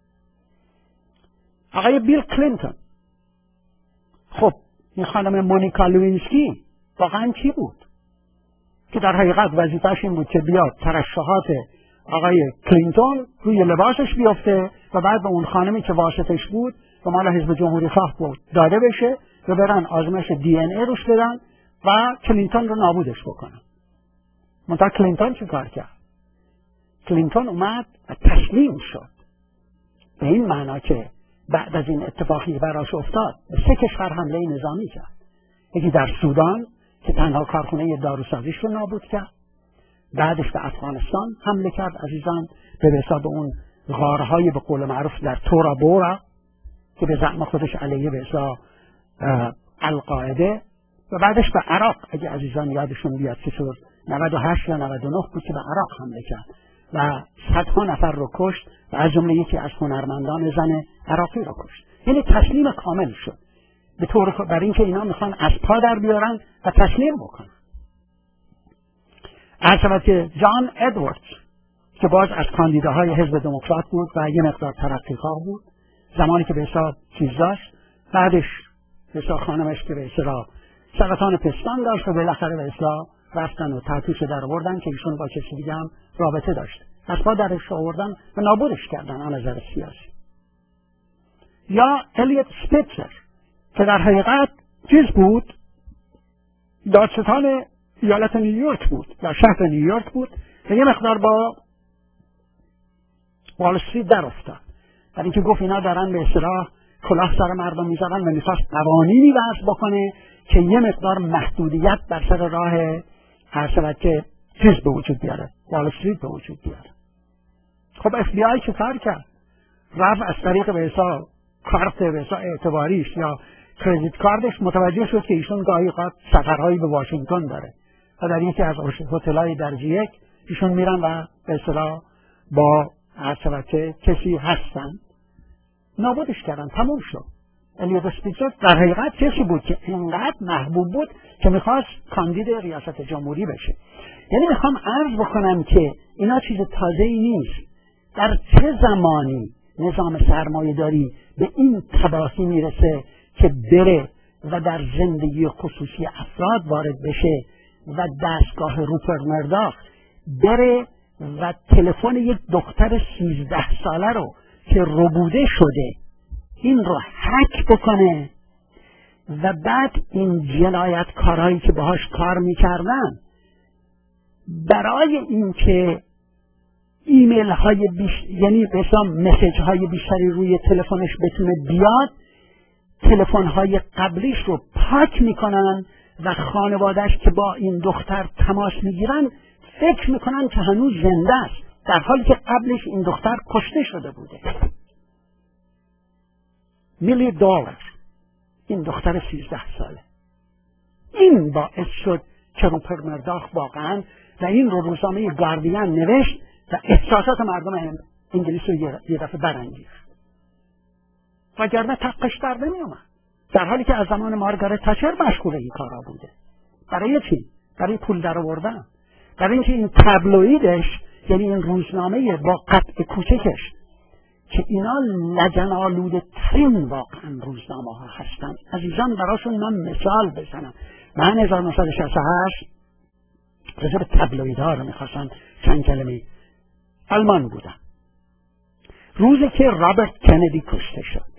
آقای بیل کلینتون، خب این خانم مونیکا لوینسکی واقعا کی بود که در حقیقت وظیفه‌اش این بود که بیاد ترشحات آقای کلینتون روی لباسش بیفته و بعد به اون خانمی که واسطش بود و مال حزب جمهوری خواه بود داده بشه و برن آزمایش DNA روش بدن و کلینتون رو نابودش بکنن. منتها کلینتون چه کار کرد؟ کلینتون اومد و تسلیم شد، به این معنا که بعد از این اتفاقی براش افتاد به 3 کشور حمله نظامی کرد. یکی در سودان که تنها کارخونه داروسازیش رو نابود کرد، بعدش به افغانستان حمله کرد عزیزان، به حساب اون غارهای به قول معروف در تورا بورا که به زعم خودش علیه به حساب القاعده، و بعدش به عراق اگه عزیزان یادشون بیاد چطور 98 یا 99 بود که به عراق حمله کرد و صدها نفر رو کشت و از جمله یکی از هنرمندان زن عراقی رو کشت. یعنی تسلیم کامل شد به طور برای اینکه اینا میخوان از پا در بیارن و تسلیم بکنن. عرض که جان ادواردز که باز از کاندیداهای حزب دموکرات بود و یه مقدار ترقی‌خواه بود، زمانی که به حساب چیز داشت، بعدش به حساب خانمش که به حساب سرطان پستان داشت و بالاخره به حساب رفتن و تحتیش در آوردن که ایشون با کسی دیگه هم رابطه داشت، از پا درش آوردن و نابودش کردن از نظر سیاسی. یا الیوت اسپیتزر که در حقیقت چیز بود، دادستان ایالت نیویورک بود، در شهر نیویورک بود و یه مقدار با وال استریت در افتاد، برای اینکه گفت اینا دارن به اصطلاح کلاه سر مردم میذارن و میخواست قوانینی وضع بکنه که یه مقدار محدودیت بر سر راه هر شود که چیز به وجود بیاره، وال استریت به وجود بیاره. خب اف بی آی چه کار کرد؟ رفت از طریق به حساب کارت به حساب اعتباریش یا کردیت کارتش متوجه شد که ایشون گاهی اوقات سفرهایی به واشنگتن داره و در یکی از هتل‌های درجه یک ایشون میرن و به اصطلاح با هر شود که کسی هستن، نابودش کردن، تموم شد. الیوت اسپیتزر در حقیقت کسی بود که اینقدر محبوب بود که میخواست کاندید ریاست جمهوری بشه. یعنی میخوام عرض بکنم که اینا چیز تازه‌ای نیست. در چه زمانی نظام سرمایه‌داری به این تباهی میرسه که بره و در زندگی خصوصی افراد وارد بشه و دستگاه روپرت مرداخ بره و تلفن یک دختر 13 ساله رو که ربوده شده این رو هک بکنه و بعد این جنایتکارهایی که باهاش کار میکردن برای اینکه ایمیل های یعنی مثلا مسیج های بیشتری روی تلفنش بتونه بیاد، تلفن های قبلیش رو پاک میکنن و خانوادهش که با این دختر تماس میگیرن فکر میکنن که هنوز زنده است، در حالی که قبلش این دختر کشته شده بوده. $1,000,000 این دختر 13 ساله. این باعث شد که روپرت مرداخ واقعا و این رو روزنامه گاردین نوشت و احساسات مردم انگلیس رو یه دفعه برانگیخت. وگرنه تقش در نمی اومد، در حالی که از زمان مارگارت تچر مشغول این کارا بوده. برای چی؟ برای پول در آوردن، برای اینکه این تبلویدش یعنی این روزنامه با قطع کوچکش که اینا لجن‌آلوده ترین واقعا روزنامه ها هستن عزیزان، براشون من مثال بزنم. من 1968 رجب تبلویدها رو میخواستم چند کلمه آلمان بودم، روزی که رابرت کندی کشته شد.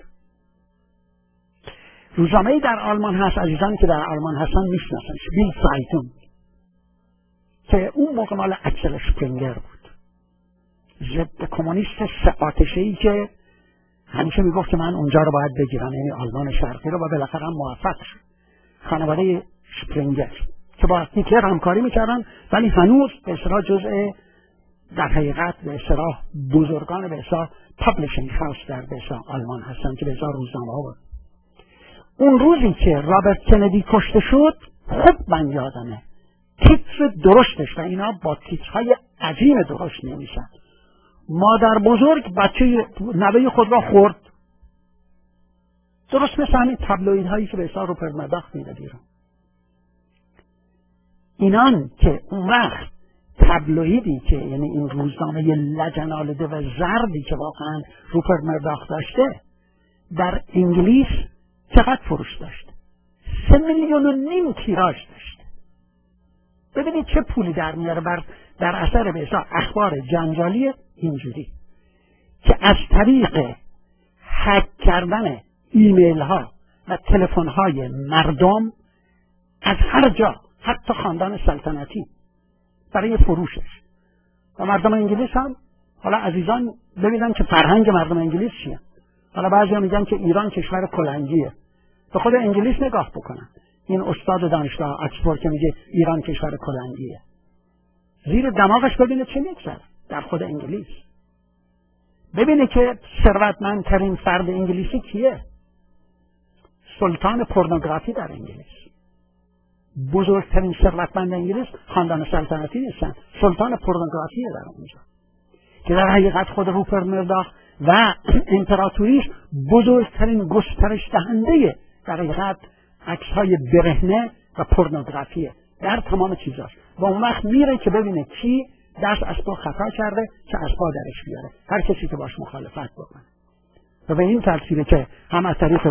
روزنامه‌ای در آلمان هست عزیزانی که در آلمان هستن میشناسنش، بیل سایتون، که اون موقع مال اکسل اشپرینگر بود، ضد کمونیست سه آتشه‌ای که همیشه میگفت که من اونجا رو باید بگیرم، یعنی آلمان شرقی رو، و بالاخره هم موفق شد. خانواده شپرینگر که با هیتلر همکاری میکردن ولی هنوز به اصطلاح جزء در حقیقت به اصطلاح بزرگان به اصطلاح پابلیشینگ هاوس در به اصطلاح آلمان هستن که به اصطلاح روزنامه ها بود. اون روزی که رابرت کندی کشته شد خوب من یادمه تیتر درشتش، و اینا با تیترهای عجیب درشت نمیشن، مادر بزرگ بچه نوه خود را خورد، درست مثل همین تبلویدهایی که به اصطلاح روپرت مرداخ میره بیرون. اینان که اون وقت تبلویدی که یعنی این روزنامه لجن‌آلوده و زردی که واقعا روپرت مرداخ داشته در انگلیس چقدر فروش داشت؟ 3,5 میلیون تیراژ داشت. ببینید چه پولی در میاره در اثر به اصطلاح اخبار جنجالی اینجوری که از طریق هک کردن ایمیل ها و تلفن های مردم از هر جا، حتی خاندان سلطنتی، برای فروشش. و مردم انگلیس هم حالا عزیزان ببینن که فرهنگ مردم انگلیس چیه. حالا بعضیا میگن که ایران کشور کلنگیه، به خود انگلیس نگاه بکنن. این استاد دانشگاه آکسفورد که میگه ایران کشور کلنگیه، زیر دماغش ببینه چه میگذره در خود انگلیس. ببینه که ثروتمندترین فرد انگلیسی کیه؟ سلطان پورنوگرافی در انگلیس. بزرگترین ثروتمند انگلیس خاندان سلطنتی نیستن، سلطان پورنوگرافی در اونجا، که در حقیقت خود روپرت مرداخ و امپراتوریش بزرگترین گسترش دهنده در حقیقت عکس‌های برهنه و پورنوگرافیه در تمام چیزاش. و اون وقت میره که ببینه کی دست از پا خطا کرده که از پا درش بیاره، هر کسی که باش مخالفت بکنه. و به این ترتیبه که هم از طریق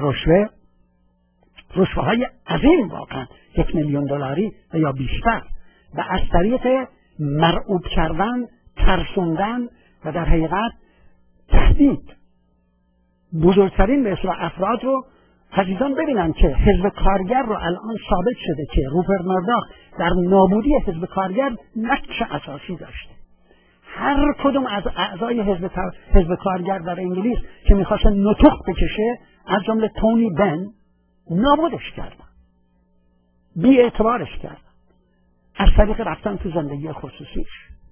رشوه‌های عظیم، واقعا $1,000,000 و یا بیشتر، و از طریق مرعوب کردن، ترسوندن و در حقیقت تهدید بزرگترین به اصطلاح افراد رو. عزیزان ببینن که حزب کارگر رو الان ثابت شده که روپرت مرداخ در نابودی حزب کارگر نقش اساسی داشته. هر کدوم از اعضای حزب کارگر در انگلیس که میخواست نطق بکشه، از جمله تونی بن، نابودش کردن، بی اعتبارش کردن از طریق رفتن تو زندگی خصوصیش.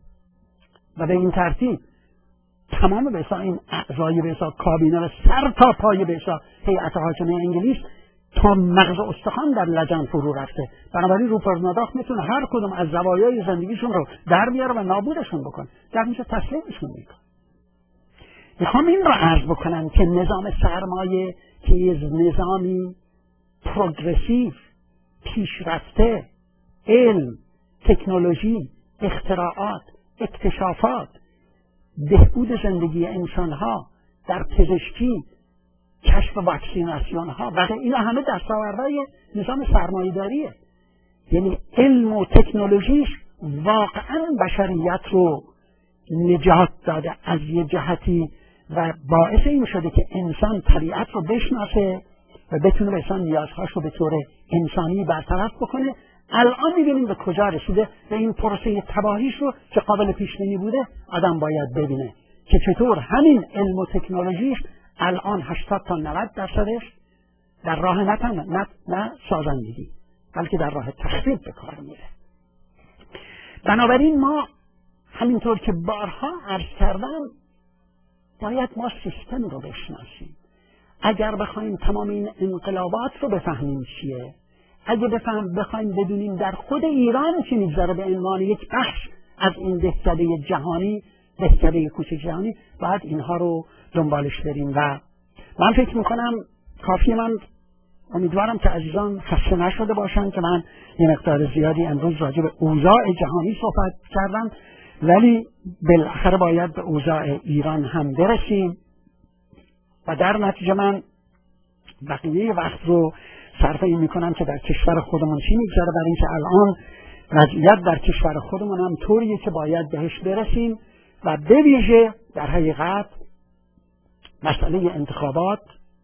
و به این ترتیب تمام بسا این اعضای بسا کابینه و سر تا پای بسا هیئت حاکمه انگلیس تا مغز استخوان در لجن فرو رفته. بنابراین روپرت مرداخ میتونه هر کدوم از زوایای زندگیشون رو در بیاره و نابودشون بکنه، در اینجا تسلیمشون میکنه. میخوام این رو عرض بکنم که نظام سرمایه که نظامی پروگرسیو، پیشرفته، علم، تکنولوژی، اختراعات، اکتشافات، بهبود زندگی انسانها در پزشکی، کشف واکسیناسیون ها و اینا همه دستاوردهای نظام سرمایه‌داریه. یعنی علم و تکنولوژیش واقعا بشریت رو نجات داده از یه جهتی و باعث این شده که انسان طبیعت رو بشناسه و بتونه به انسان نیازهاش رو به طور انسانی برطرف بکنه. الان می‌بینیم به کجا رسیده و این پروسه تباهیش رو که قابل پیش‌بینی بوده آدم باید ببینه که چطور همین علم و تکنولوژیش الان 80 تا 90% در راه نه سازندگی بلکه در راه تخریب به کار میره. بنابراین ما همینطور که بارها عرض کردم باید ما سیستم رو بشناسیم. اگر بخوایم تمام این انقلابات رو بفهمیم چیه، اگه بخوایم بدونیم در خود ایران چی میگذره به عنوان یک بخش از این دهکده جهانی، دهکده کوچک جهانی، باید اینها رو دنبالش بریم. و من فکر میکنم کافیه، من امیدوارم که عزیزان خسته نشده باشن که من یه مقدار زیادی امروز راجع به اوضاع جهانی صحبت کردم، ولی بالاخره باید به اوضاع ایران هم برسیم و در نتیجه من بقیه وقت رو صرف این میکنم که در کشور خودمون چی میگذره، برای اینکه الان وضعیت در کشور خودمون هم طوریه که باید بهش برسیم و به ویژه در حقیقت مسئله انتخابات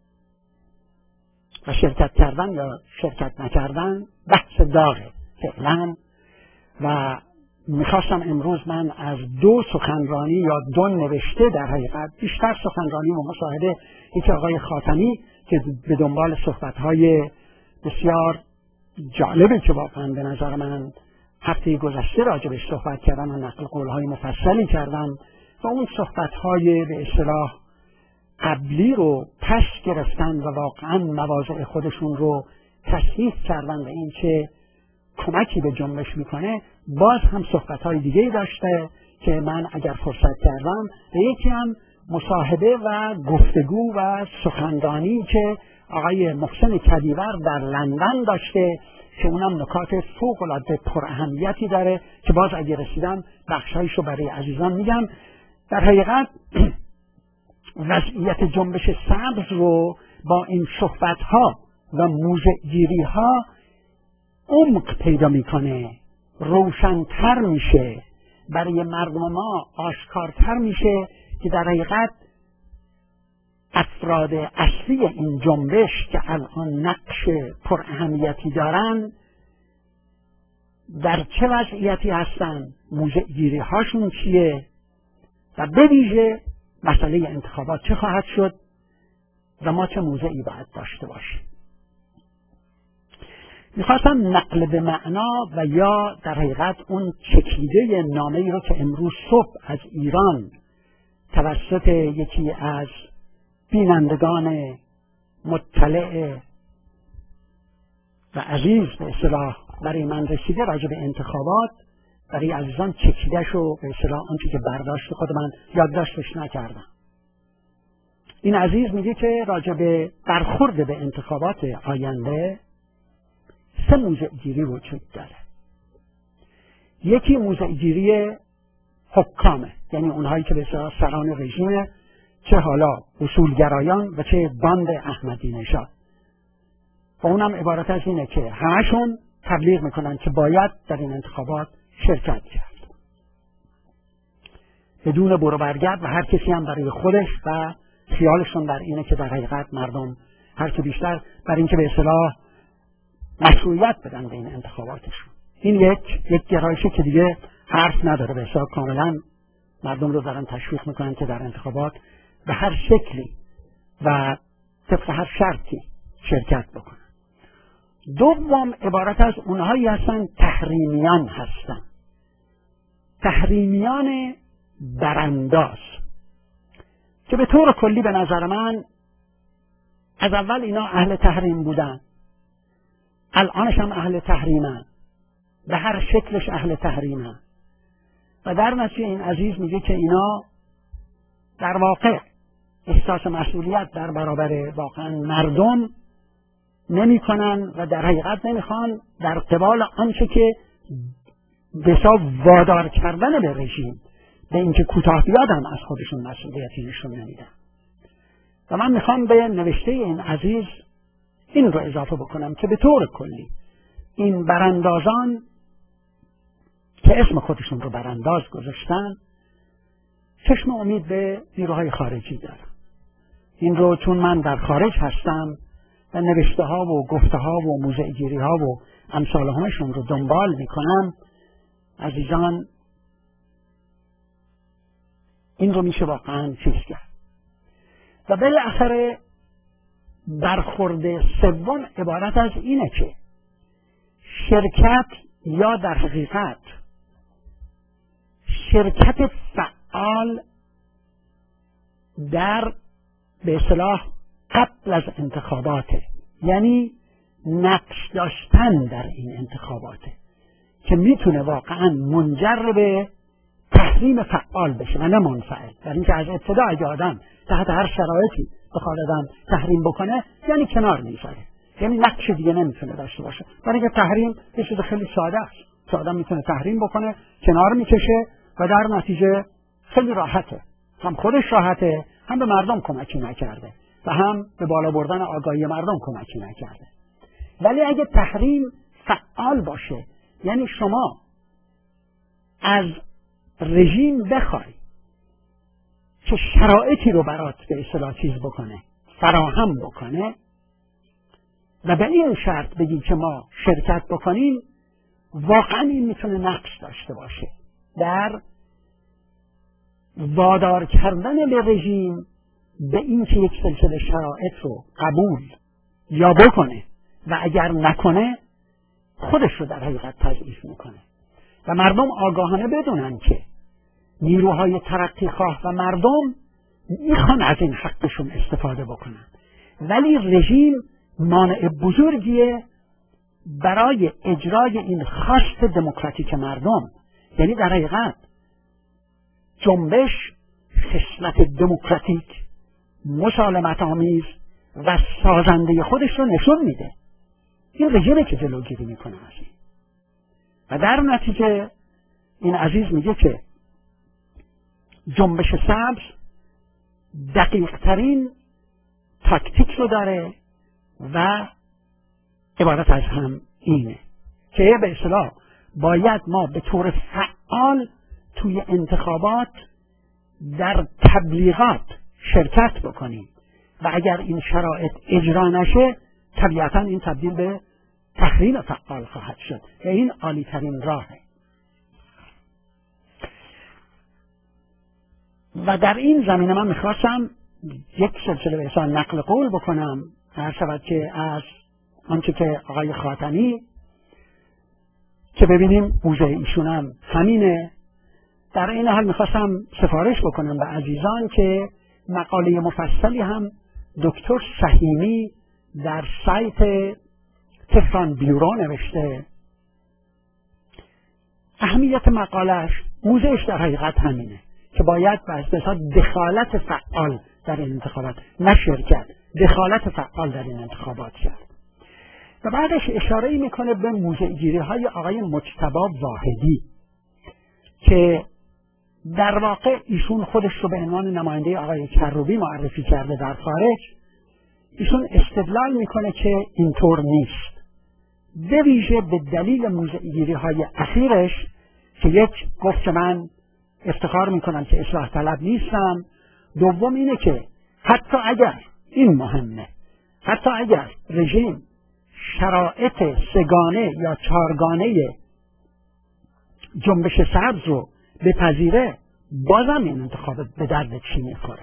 و شرکت کردن یا شرکت نکردن بحث داغه فعلا. و میخواستم امروز من از 2 سخنرانی یا 2 نوشته در حقیقت، بیشتر سخنرانی و مصاحبه، یکی آقای خاتمی که به دنبال صحبت‌های بسیار جالبه که واقعا به نظر من هفته گذشته راجبش صحبت کردن و نقل قول‌های مفصلی کردن و اون صحبت‌های به اصطلاح قبلی رو پس گرفتن و واقعا مواضع خودشون رو تصحیح کردن و این که کمکی به جنبش میکنه. باز هم صحبت‌های دیگه‌ای داشته که من اگر فرصت کردم و یکی هم مصاحبه و گفتگو و سخنرانی که آقای محسن کدیور در لندن داشته که اونم نکات فوق‌العاده پر اهمیتی داره که باز اگر رسیدم بخشایش رو برای عزیزان میگم. در حقیقت وضعیت جنبش سبز رو با این صحبت‌ها و موضع‌گیری‌ها عمق پیدا میکنه، روشن‌تر میشه، برای مردم ما آشکارتر میشه که در حقیقت افراد اصلی این جنبش که الان نقش پر اهمیتی دارن در چه وضعیتی هستن، موضع‌گیری هاشون چیه و به ویژه مسئله انتخابات چه خواهد شد و ما چه موضعی باید داشته باشیم. میخواستم نقل به معنا و یا در حقیقت اون چکیده نامه‌ای رو که امروز صبح از ایران توسط یکی از بینندگان مطلع و عزیز به اصطلاح برای من رسیده راجع به انتخابات، برای عزیزان چکیده‌ش رو به اصطلاح آنچه که برداشت خود من یادداشتش نکردم. این عزیز میگه که راجع به برخورد به انتخابات آینده 3 موضع‌گیری وجود داره. یکی موضع‌گیری حکامه، یعنی اونهایی که به اصطلاح سران رژیمه، چه حالا اصولگرایان و چه باند احمدی نژاد. و اونم عبارت از اینه که همشون تبلیغ میکنن که باید در این انتخابات شرکت کرد بدون برو برگرد، و هر کسی هم برای خودش و خیالشون در اینه که در حقیقت مردم هر که بیشتر برای اینکه به اصطلاح مشروعیت بدن به این انتخاباتشون. این یک گرایشه که دیگه حرف نداره، به اصطلاح کاملا مردم رو دارن تشویق میکنن که در انتخابات به هر شکلی و طبق هر شرطی شرکت بکنن. دوم عبارت از اونهایی هستن تحریمیان هستن، تحریمیان برانداز، که به طور کلی به نظر من از اول اینا اهل تحریم بودن، الانش هم اهل تحریمن، به هر شکلش اهل تحریمن. و در نتیجه این عزیز میگه که اینا در واقع احساس مسئولیت در برابر واقعا مردم نمی کنن و در حقیقت نمیخوان در قبال آنچه که بسا وادار کردن به رژیم به اینکه کوتاه بیادن از خودشون مسئولیتی نشون نمیدن. و من میخوام به نوشته این عزیز این رو اضافه بکنم که به طور کلی این براندازان که اسم خودشون رو برانداز گذاشتن چشم امید به نیروهای خارجی دارن. این رو چون من در خارج هستم و نوشته ها و گفته ها و موضع‌گیری ها و امثال همشون رو دنبال میکنم، عزیزان این رو میشه واقعا چیز کرد. و بالاخره برخورد سوم عبارت از اینه که شرکت یا در حقیقت شرکت فعال در به اصطلاح قبل از انتخاباته، یعنی نقش داشتن در این انتخاباته که میتونه واقعا منجر به تحریم فعال بشه و نه منفعل. در اینکه از ابتدا اگه آدم تحت هر شرایطی بخواد آدم تحریم بکنه یعنی کنار میذاره، یعنی نقش دیگه نمیتونه داشته باشه. برای اینکه تحریم یه چیز خیلی ساده است که آدم میتونه تحریم بکنه، کنار میکشه و در نتیجه خیلی راحته، هم خودش راحته، هم به مردم کمکی نکرده و هم به بالا بردن آگاهی مردم کمکی نکرده. ولی اگه تحریم فعال باشه، یعنی شما از رژیم بخوای که شرایطی رو برات به اصطلاح چیز بکنه، فراهم بکنه و به این شرط بگی که ما شرکت بکنیم، واقعا این میتونه نقش داشته باشه در وادار کردن به رژیم به این که یک سلسله شرایط رو قبول یا بکنه و اگر نکنه خودش رو در حقیقت تضعیف میکنه و مردم آگاهانه بدونن که نیروهای ترقیخواه و مردم میخوان از این حقشون استفاده بکنن، ولی رژیم مانع بزرگیه برای اجرای این خواست دموکراتیک مردم. یعنی در حقیقت جنبش خصلت دموکراتیک مسالمت آمیز و سازنده خودش رو نشون میده. این رژیمه که جلوگیری میکنه از این. و در نتیجه این عزیز میگه که جنبش سبز دقیق ترین تاکتیک رو داره و عبارت از هم اینه که به اصطلاح باید ما به طور فعال توی انتخابات در تبلیغات شرکت بکنیم و اگر این شرایط اجرا نشه طبیعتا این تبدیل به تحریم فعال خواهد شد و این عالی ترین راهه. و در این زمینه من میخواستم یک سلسله به اصطلاح نقل قول بکنم، هر شود که از آنچه که آقای خاتمی که ببینیم موزه ایشون هم همینه. در این حال میخواستم سفارش بکنم به عزیزان که مقاله مفصلی هم دکتر سهیمی در سایت تهران بیورو نوشته. اهمیت مقالش موضوعش در حقیقت همینه که باید به اصطلاح دخالت فعال در این انتخابات، نه شرکت، دخالت فعال در این انتخابات کرد. و بعدش اشاره میکنه به موضع‌گیری های آقای مجتبی واحدی که در واقع ایشون خودش رو به عنوان نماینده آقای کروبی معرفی کرده در خارج. ایشون استدلال میکنه که اینطور نیست، به ویژه به دلیل موضع‌گیری های اخیرش که یک گفت که من افتخار میکنم که اصلاح طلب نیستم، دوم اینه که حتی اگر این مهمه، حتی اگر رژیم شرایط سگانه یا چهارگانه جنبش سبز رو بپذیره، بازم این انتخاب به درد چی میخوره؟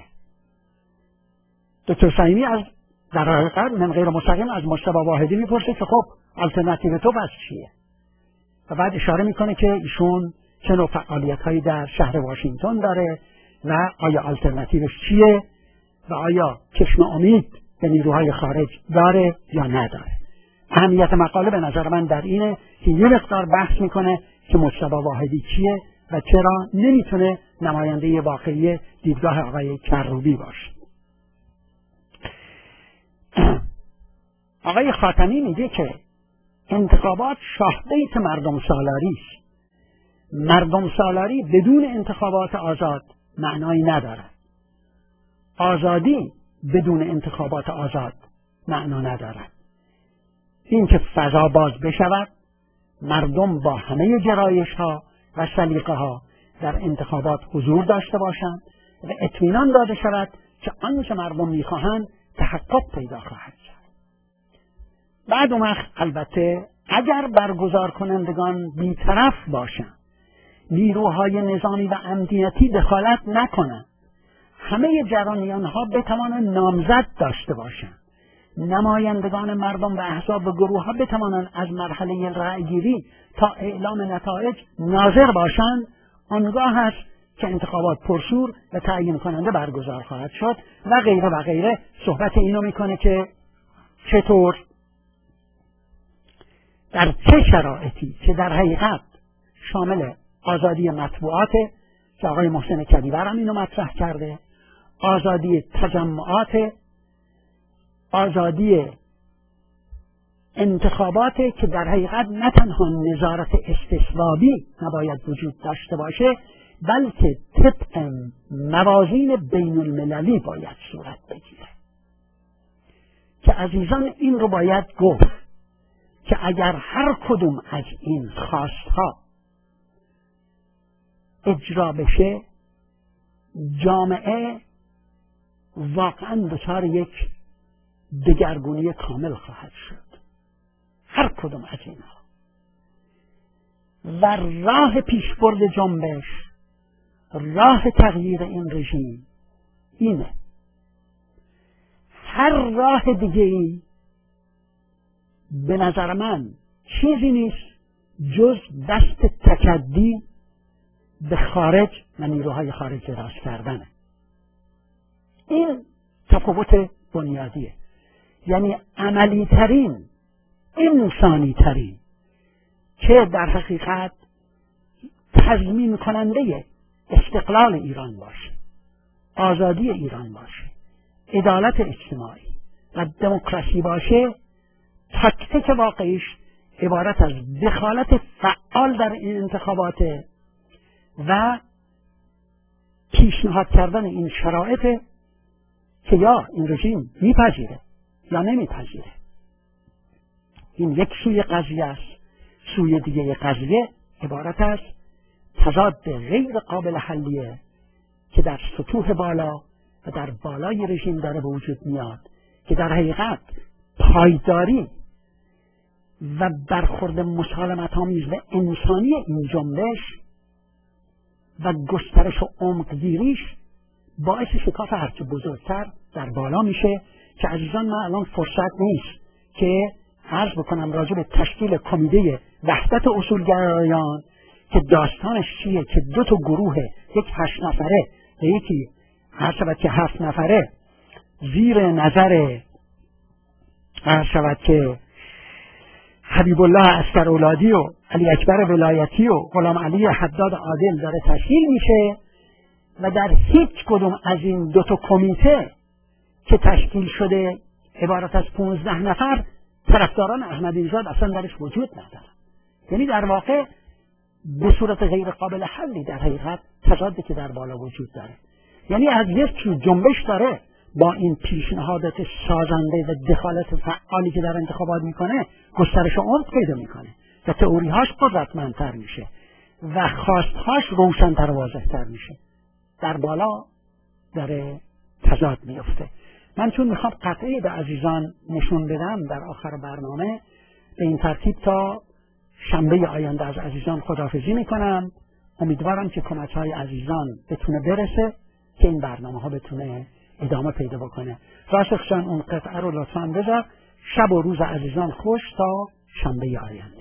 دکتر سهیمی از در حقیقت من غیر مستقیم از مجتبی واحدی میپرسه که خب آلترناتیو تو پس چیه؟ و بعد اشاره میکنه که ایشون چه نوع فعالیت هایی در شهر واشنگتن داره و آیا آلترناتیوش چیه و آیا چشم امید به نیروهای خارج داره یا نداره. اهمیت مقاله به نظر من در اینه که یه مقدار بحث میکنه که مجتبی واحدی چیه و چرا نمیتونه نماینده واقعی دیدگاه آقای کروبی باشه. آقای خاتمی میگه که انتخابات شاهبیت مردم سالاری است. مردم سالاری بدون انتخابات آزاد معنایی ندارد. آزادی بدون انتخابات آزاد معنا ندارد. این که فضا باز بشود، مردم با همه جرایش ها و سلیقه ها در انتخابات حضور داشته باشند و اطمینان داده شود که آنچه مردم میخواهند تحقق پیدا خواهد کرد. بعد اون وقت البته اگر برگزار کنندگان بی‌طرف باشند، نیروهای نظامی و امنیتی دخالت نکنند، همه جریان ها بتوانند نامزد داشته باشند، نمایندگان مردم و احزاب و گروه ها بتوانند از مرحله رأیگیری تا اعلام نتایج ناظر باشند، آنگاه است که انتخابات پرشور و تعیین کننده برگزار خواهد شد و غیره و غیره. صحبت اینو میکنه که چطور در چه شرایطی که در حقیقت شامل آزادی مطبوعات که آقای محسن کدیور هم اینو مطرح کرده، آزادی تجمعات، آزادی انتخابات که در حقیقت نه تنها نظارت استصوابی نباید وجود داشته باشه، بلکه طبق موازین بین المللی باید صورت بگیره. که عزیزان این رو باید گفت که اگر هر کدوم از این خواستها اجرا بشه، جامعه واقعا دچار یک دگرگونی کامل خواهد شد. هر کدوم از اینها و راه پیشبرد جنبش، راه تغییر این رژیم اینه. هر راه دیگه‌ای به نظر من چیزی نیست جز دست تکدی به خارج و نیروهای خارج راست کردنه. این تفاوت بنیادیه، یعنی عملی ترین، انسانی ترین که در حقیقت تضمین کننده استقلال ایران باشه، آزادی ایران باشه، عدالت اجتماعی و دموکراسی باشه، تاکتیک واقعیش عبارت از دخالت فعال در این انتخابات و پیشنهاد کردن این شرایط که یا این رژیم میپذیره یا نمیپذیره. این یک سوی قضیه است. سوی دیگه قضیه عبارت است تضاد غیر قابل حلیه که در سطوح بالا و در بالای رژیم داره به وجود میاد که در حقیقت پایداری و برخورد مسالمت‌آمیز و انسانی این جنبش و گسترش و عمق‌گیریش باعث شکاف هرچه بزرگتر در بالا میشه که عزیزان من الان فرصت نیست که عرض بکنم راجع به تشکیل کمیته وحدت اصولگرایان که داستانش چیه که 2 گروه، یک 8 نفره و یکی هر شود که 7 نفره زیر نظر هر شود که حبیب الله عسکرولادی و علی اکبر ولایتی و غلام علی حداد عادل داره تشکیل میشه و در هیچ کدوم از این 2 کمیته که تشکیل شده عبارت از 15 نفر طرفداران احمدی نژاد اصلا درش وجود ندارن. یعنی در واقع به صورت غیر قابل حلی در حقیقت تضادی که در بالا وجود داره. یعنی از یک سو جنبش داره با این پیشنهادات سازنده و دخالت فعالی که در انتخابات میکنه گسترش عمق پیدا میکنه و تئوری‌هاش قدرتمندتر میشه و خواستهاش روشن‌تر و واضح‌تر میشه. در بالا داره تضاد میفته. من چون میخوام قطعه به عزیزان نشون بدم در آخر برنامه، به این ترتیب تا شنبه آینده از عزیزان خداحافظی میکنم. امیدوارم که کمک‌های عزیزان بتونه برسه که این برنامه ها بتونه ادامه پیدا بکنه. راسخ جان اون قطعه رو لطفاً بذار. شب و روز عزیزان خوش تا شنبه آینده.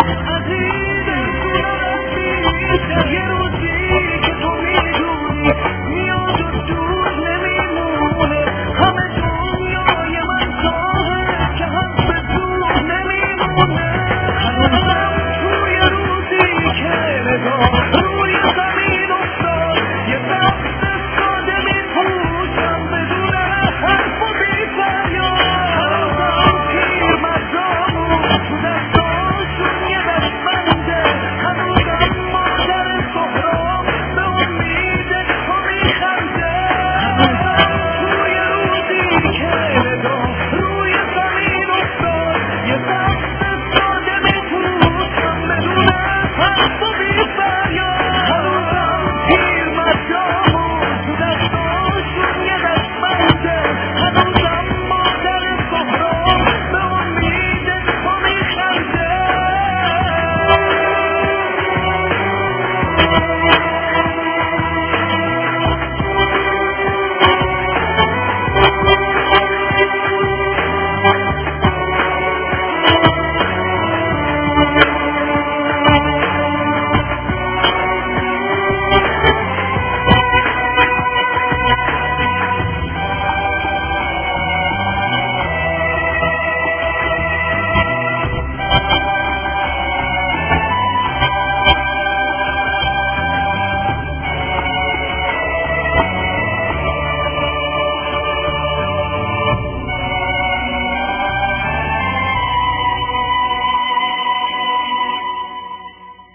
یه روزی که تو میدونی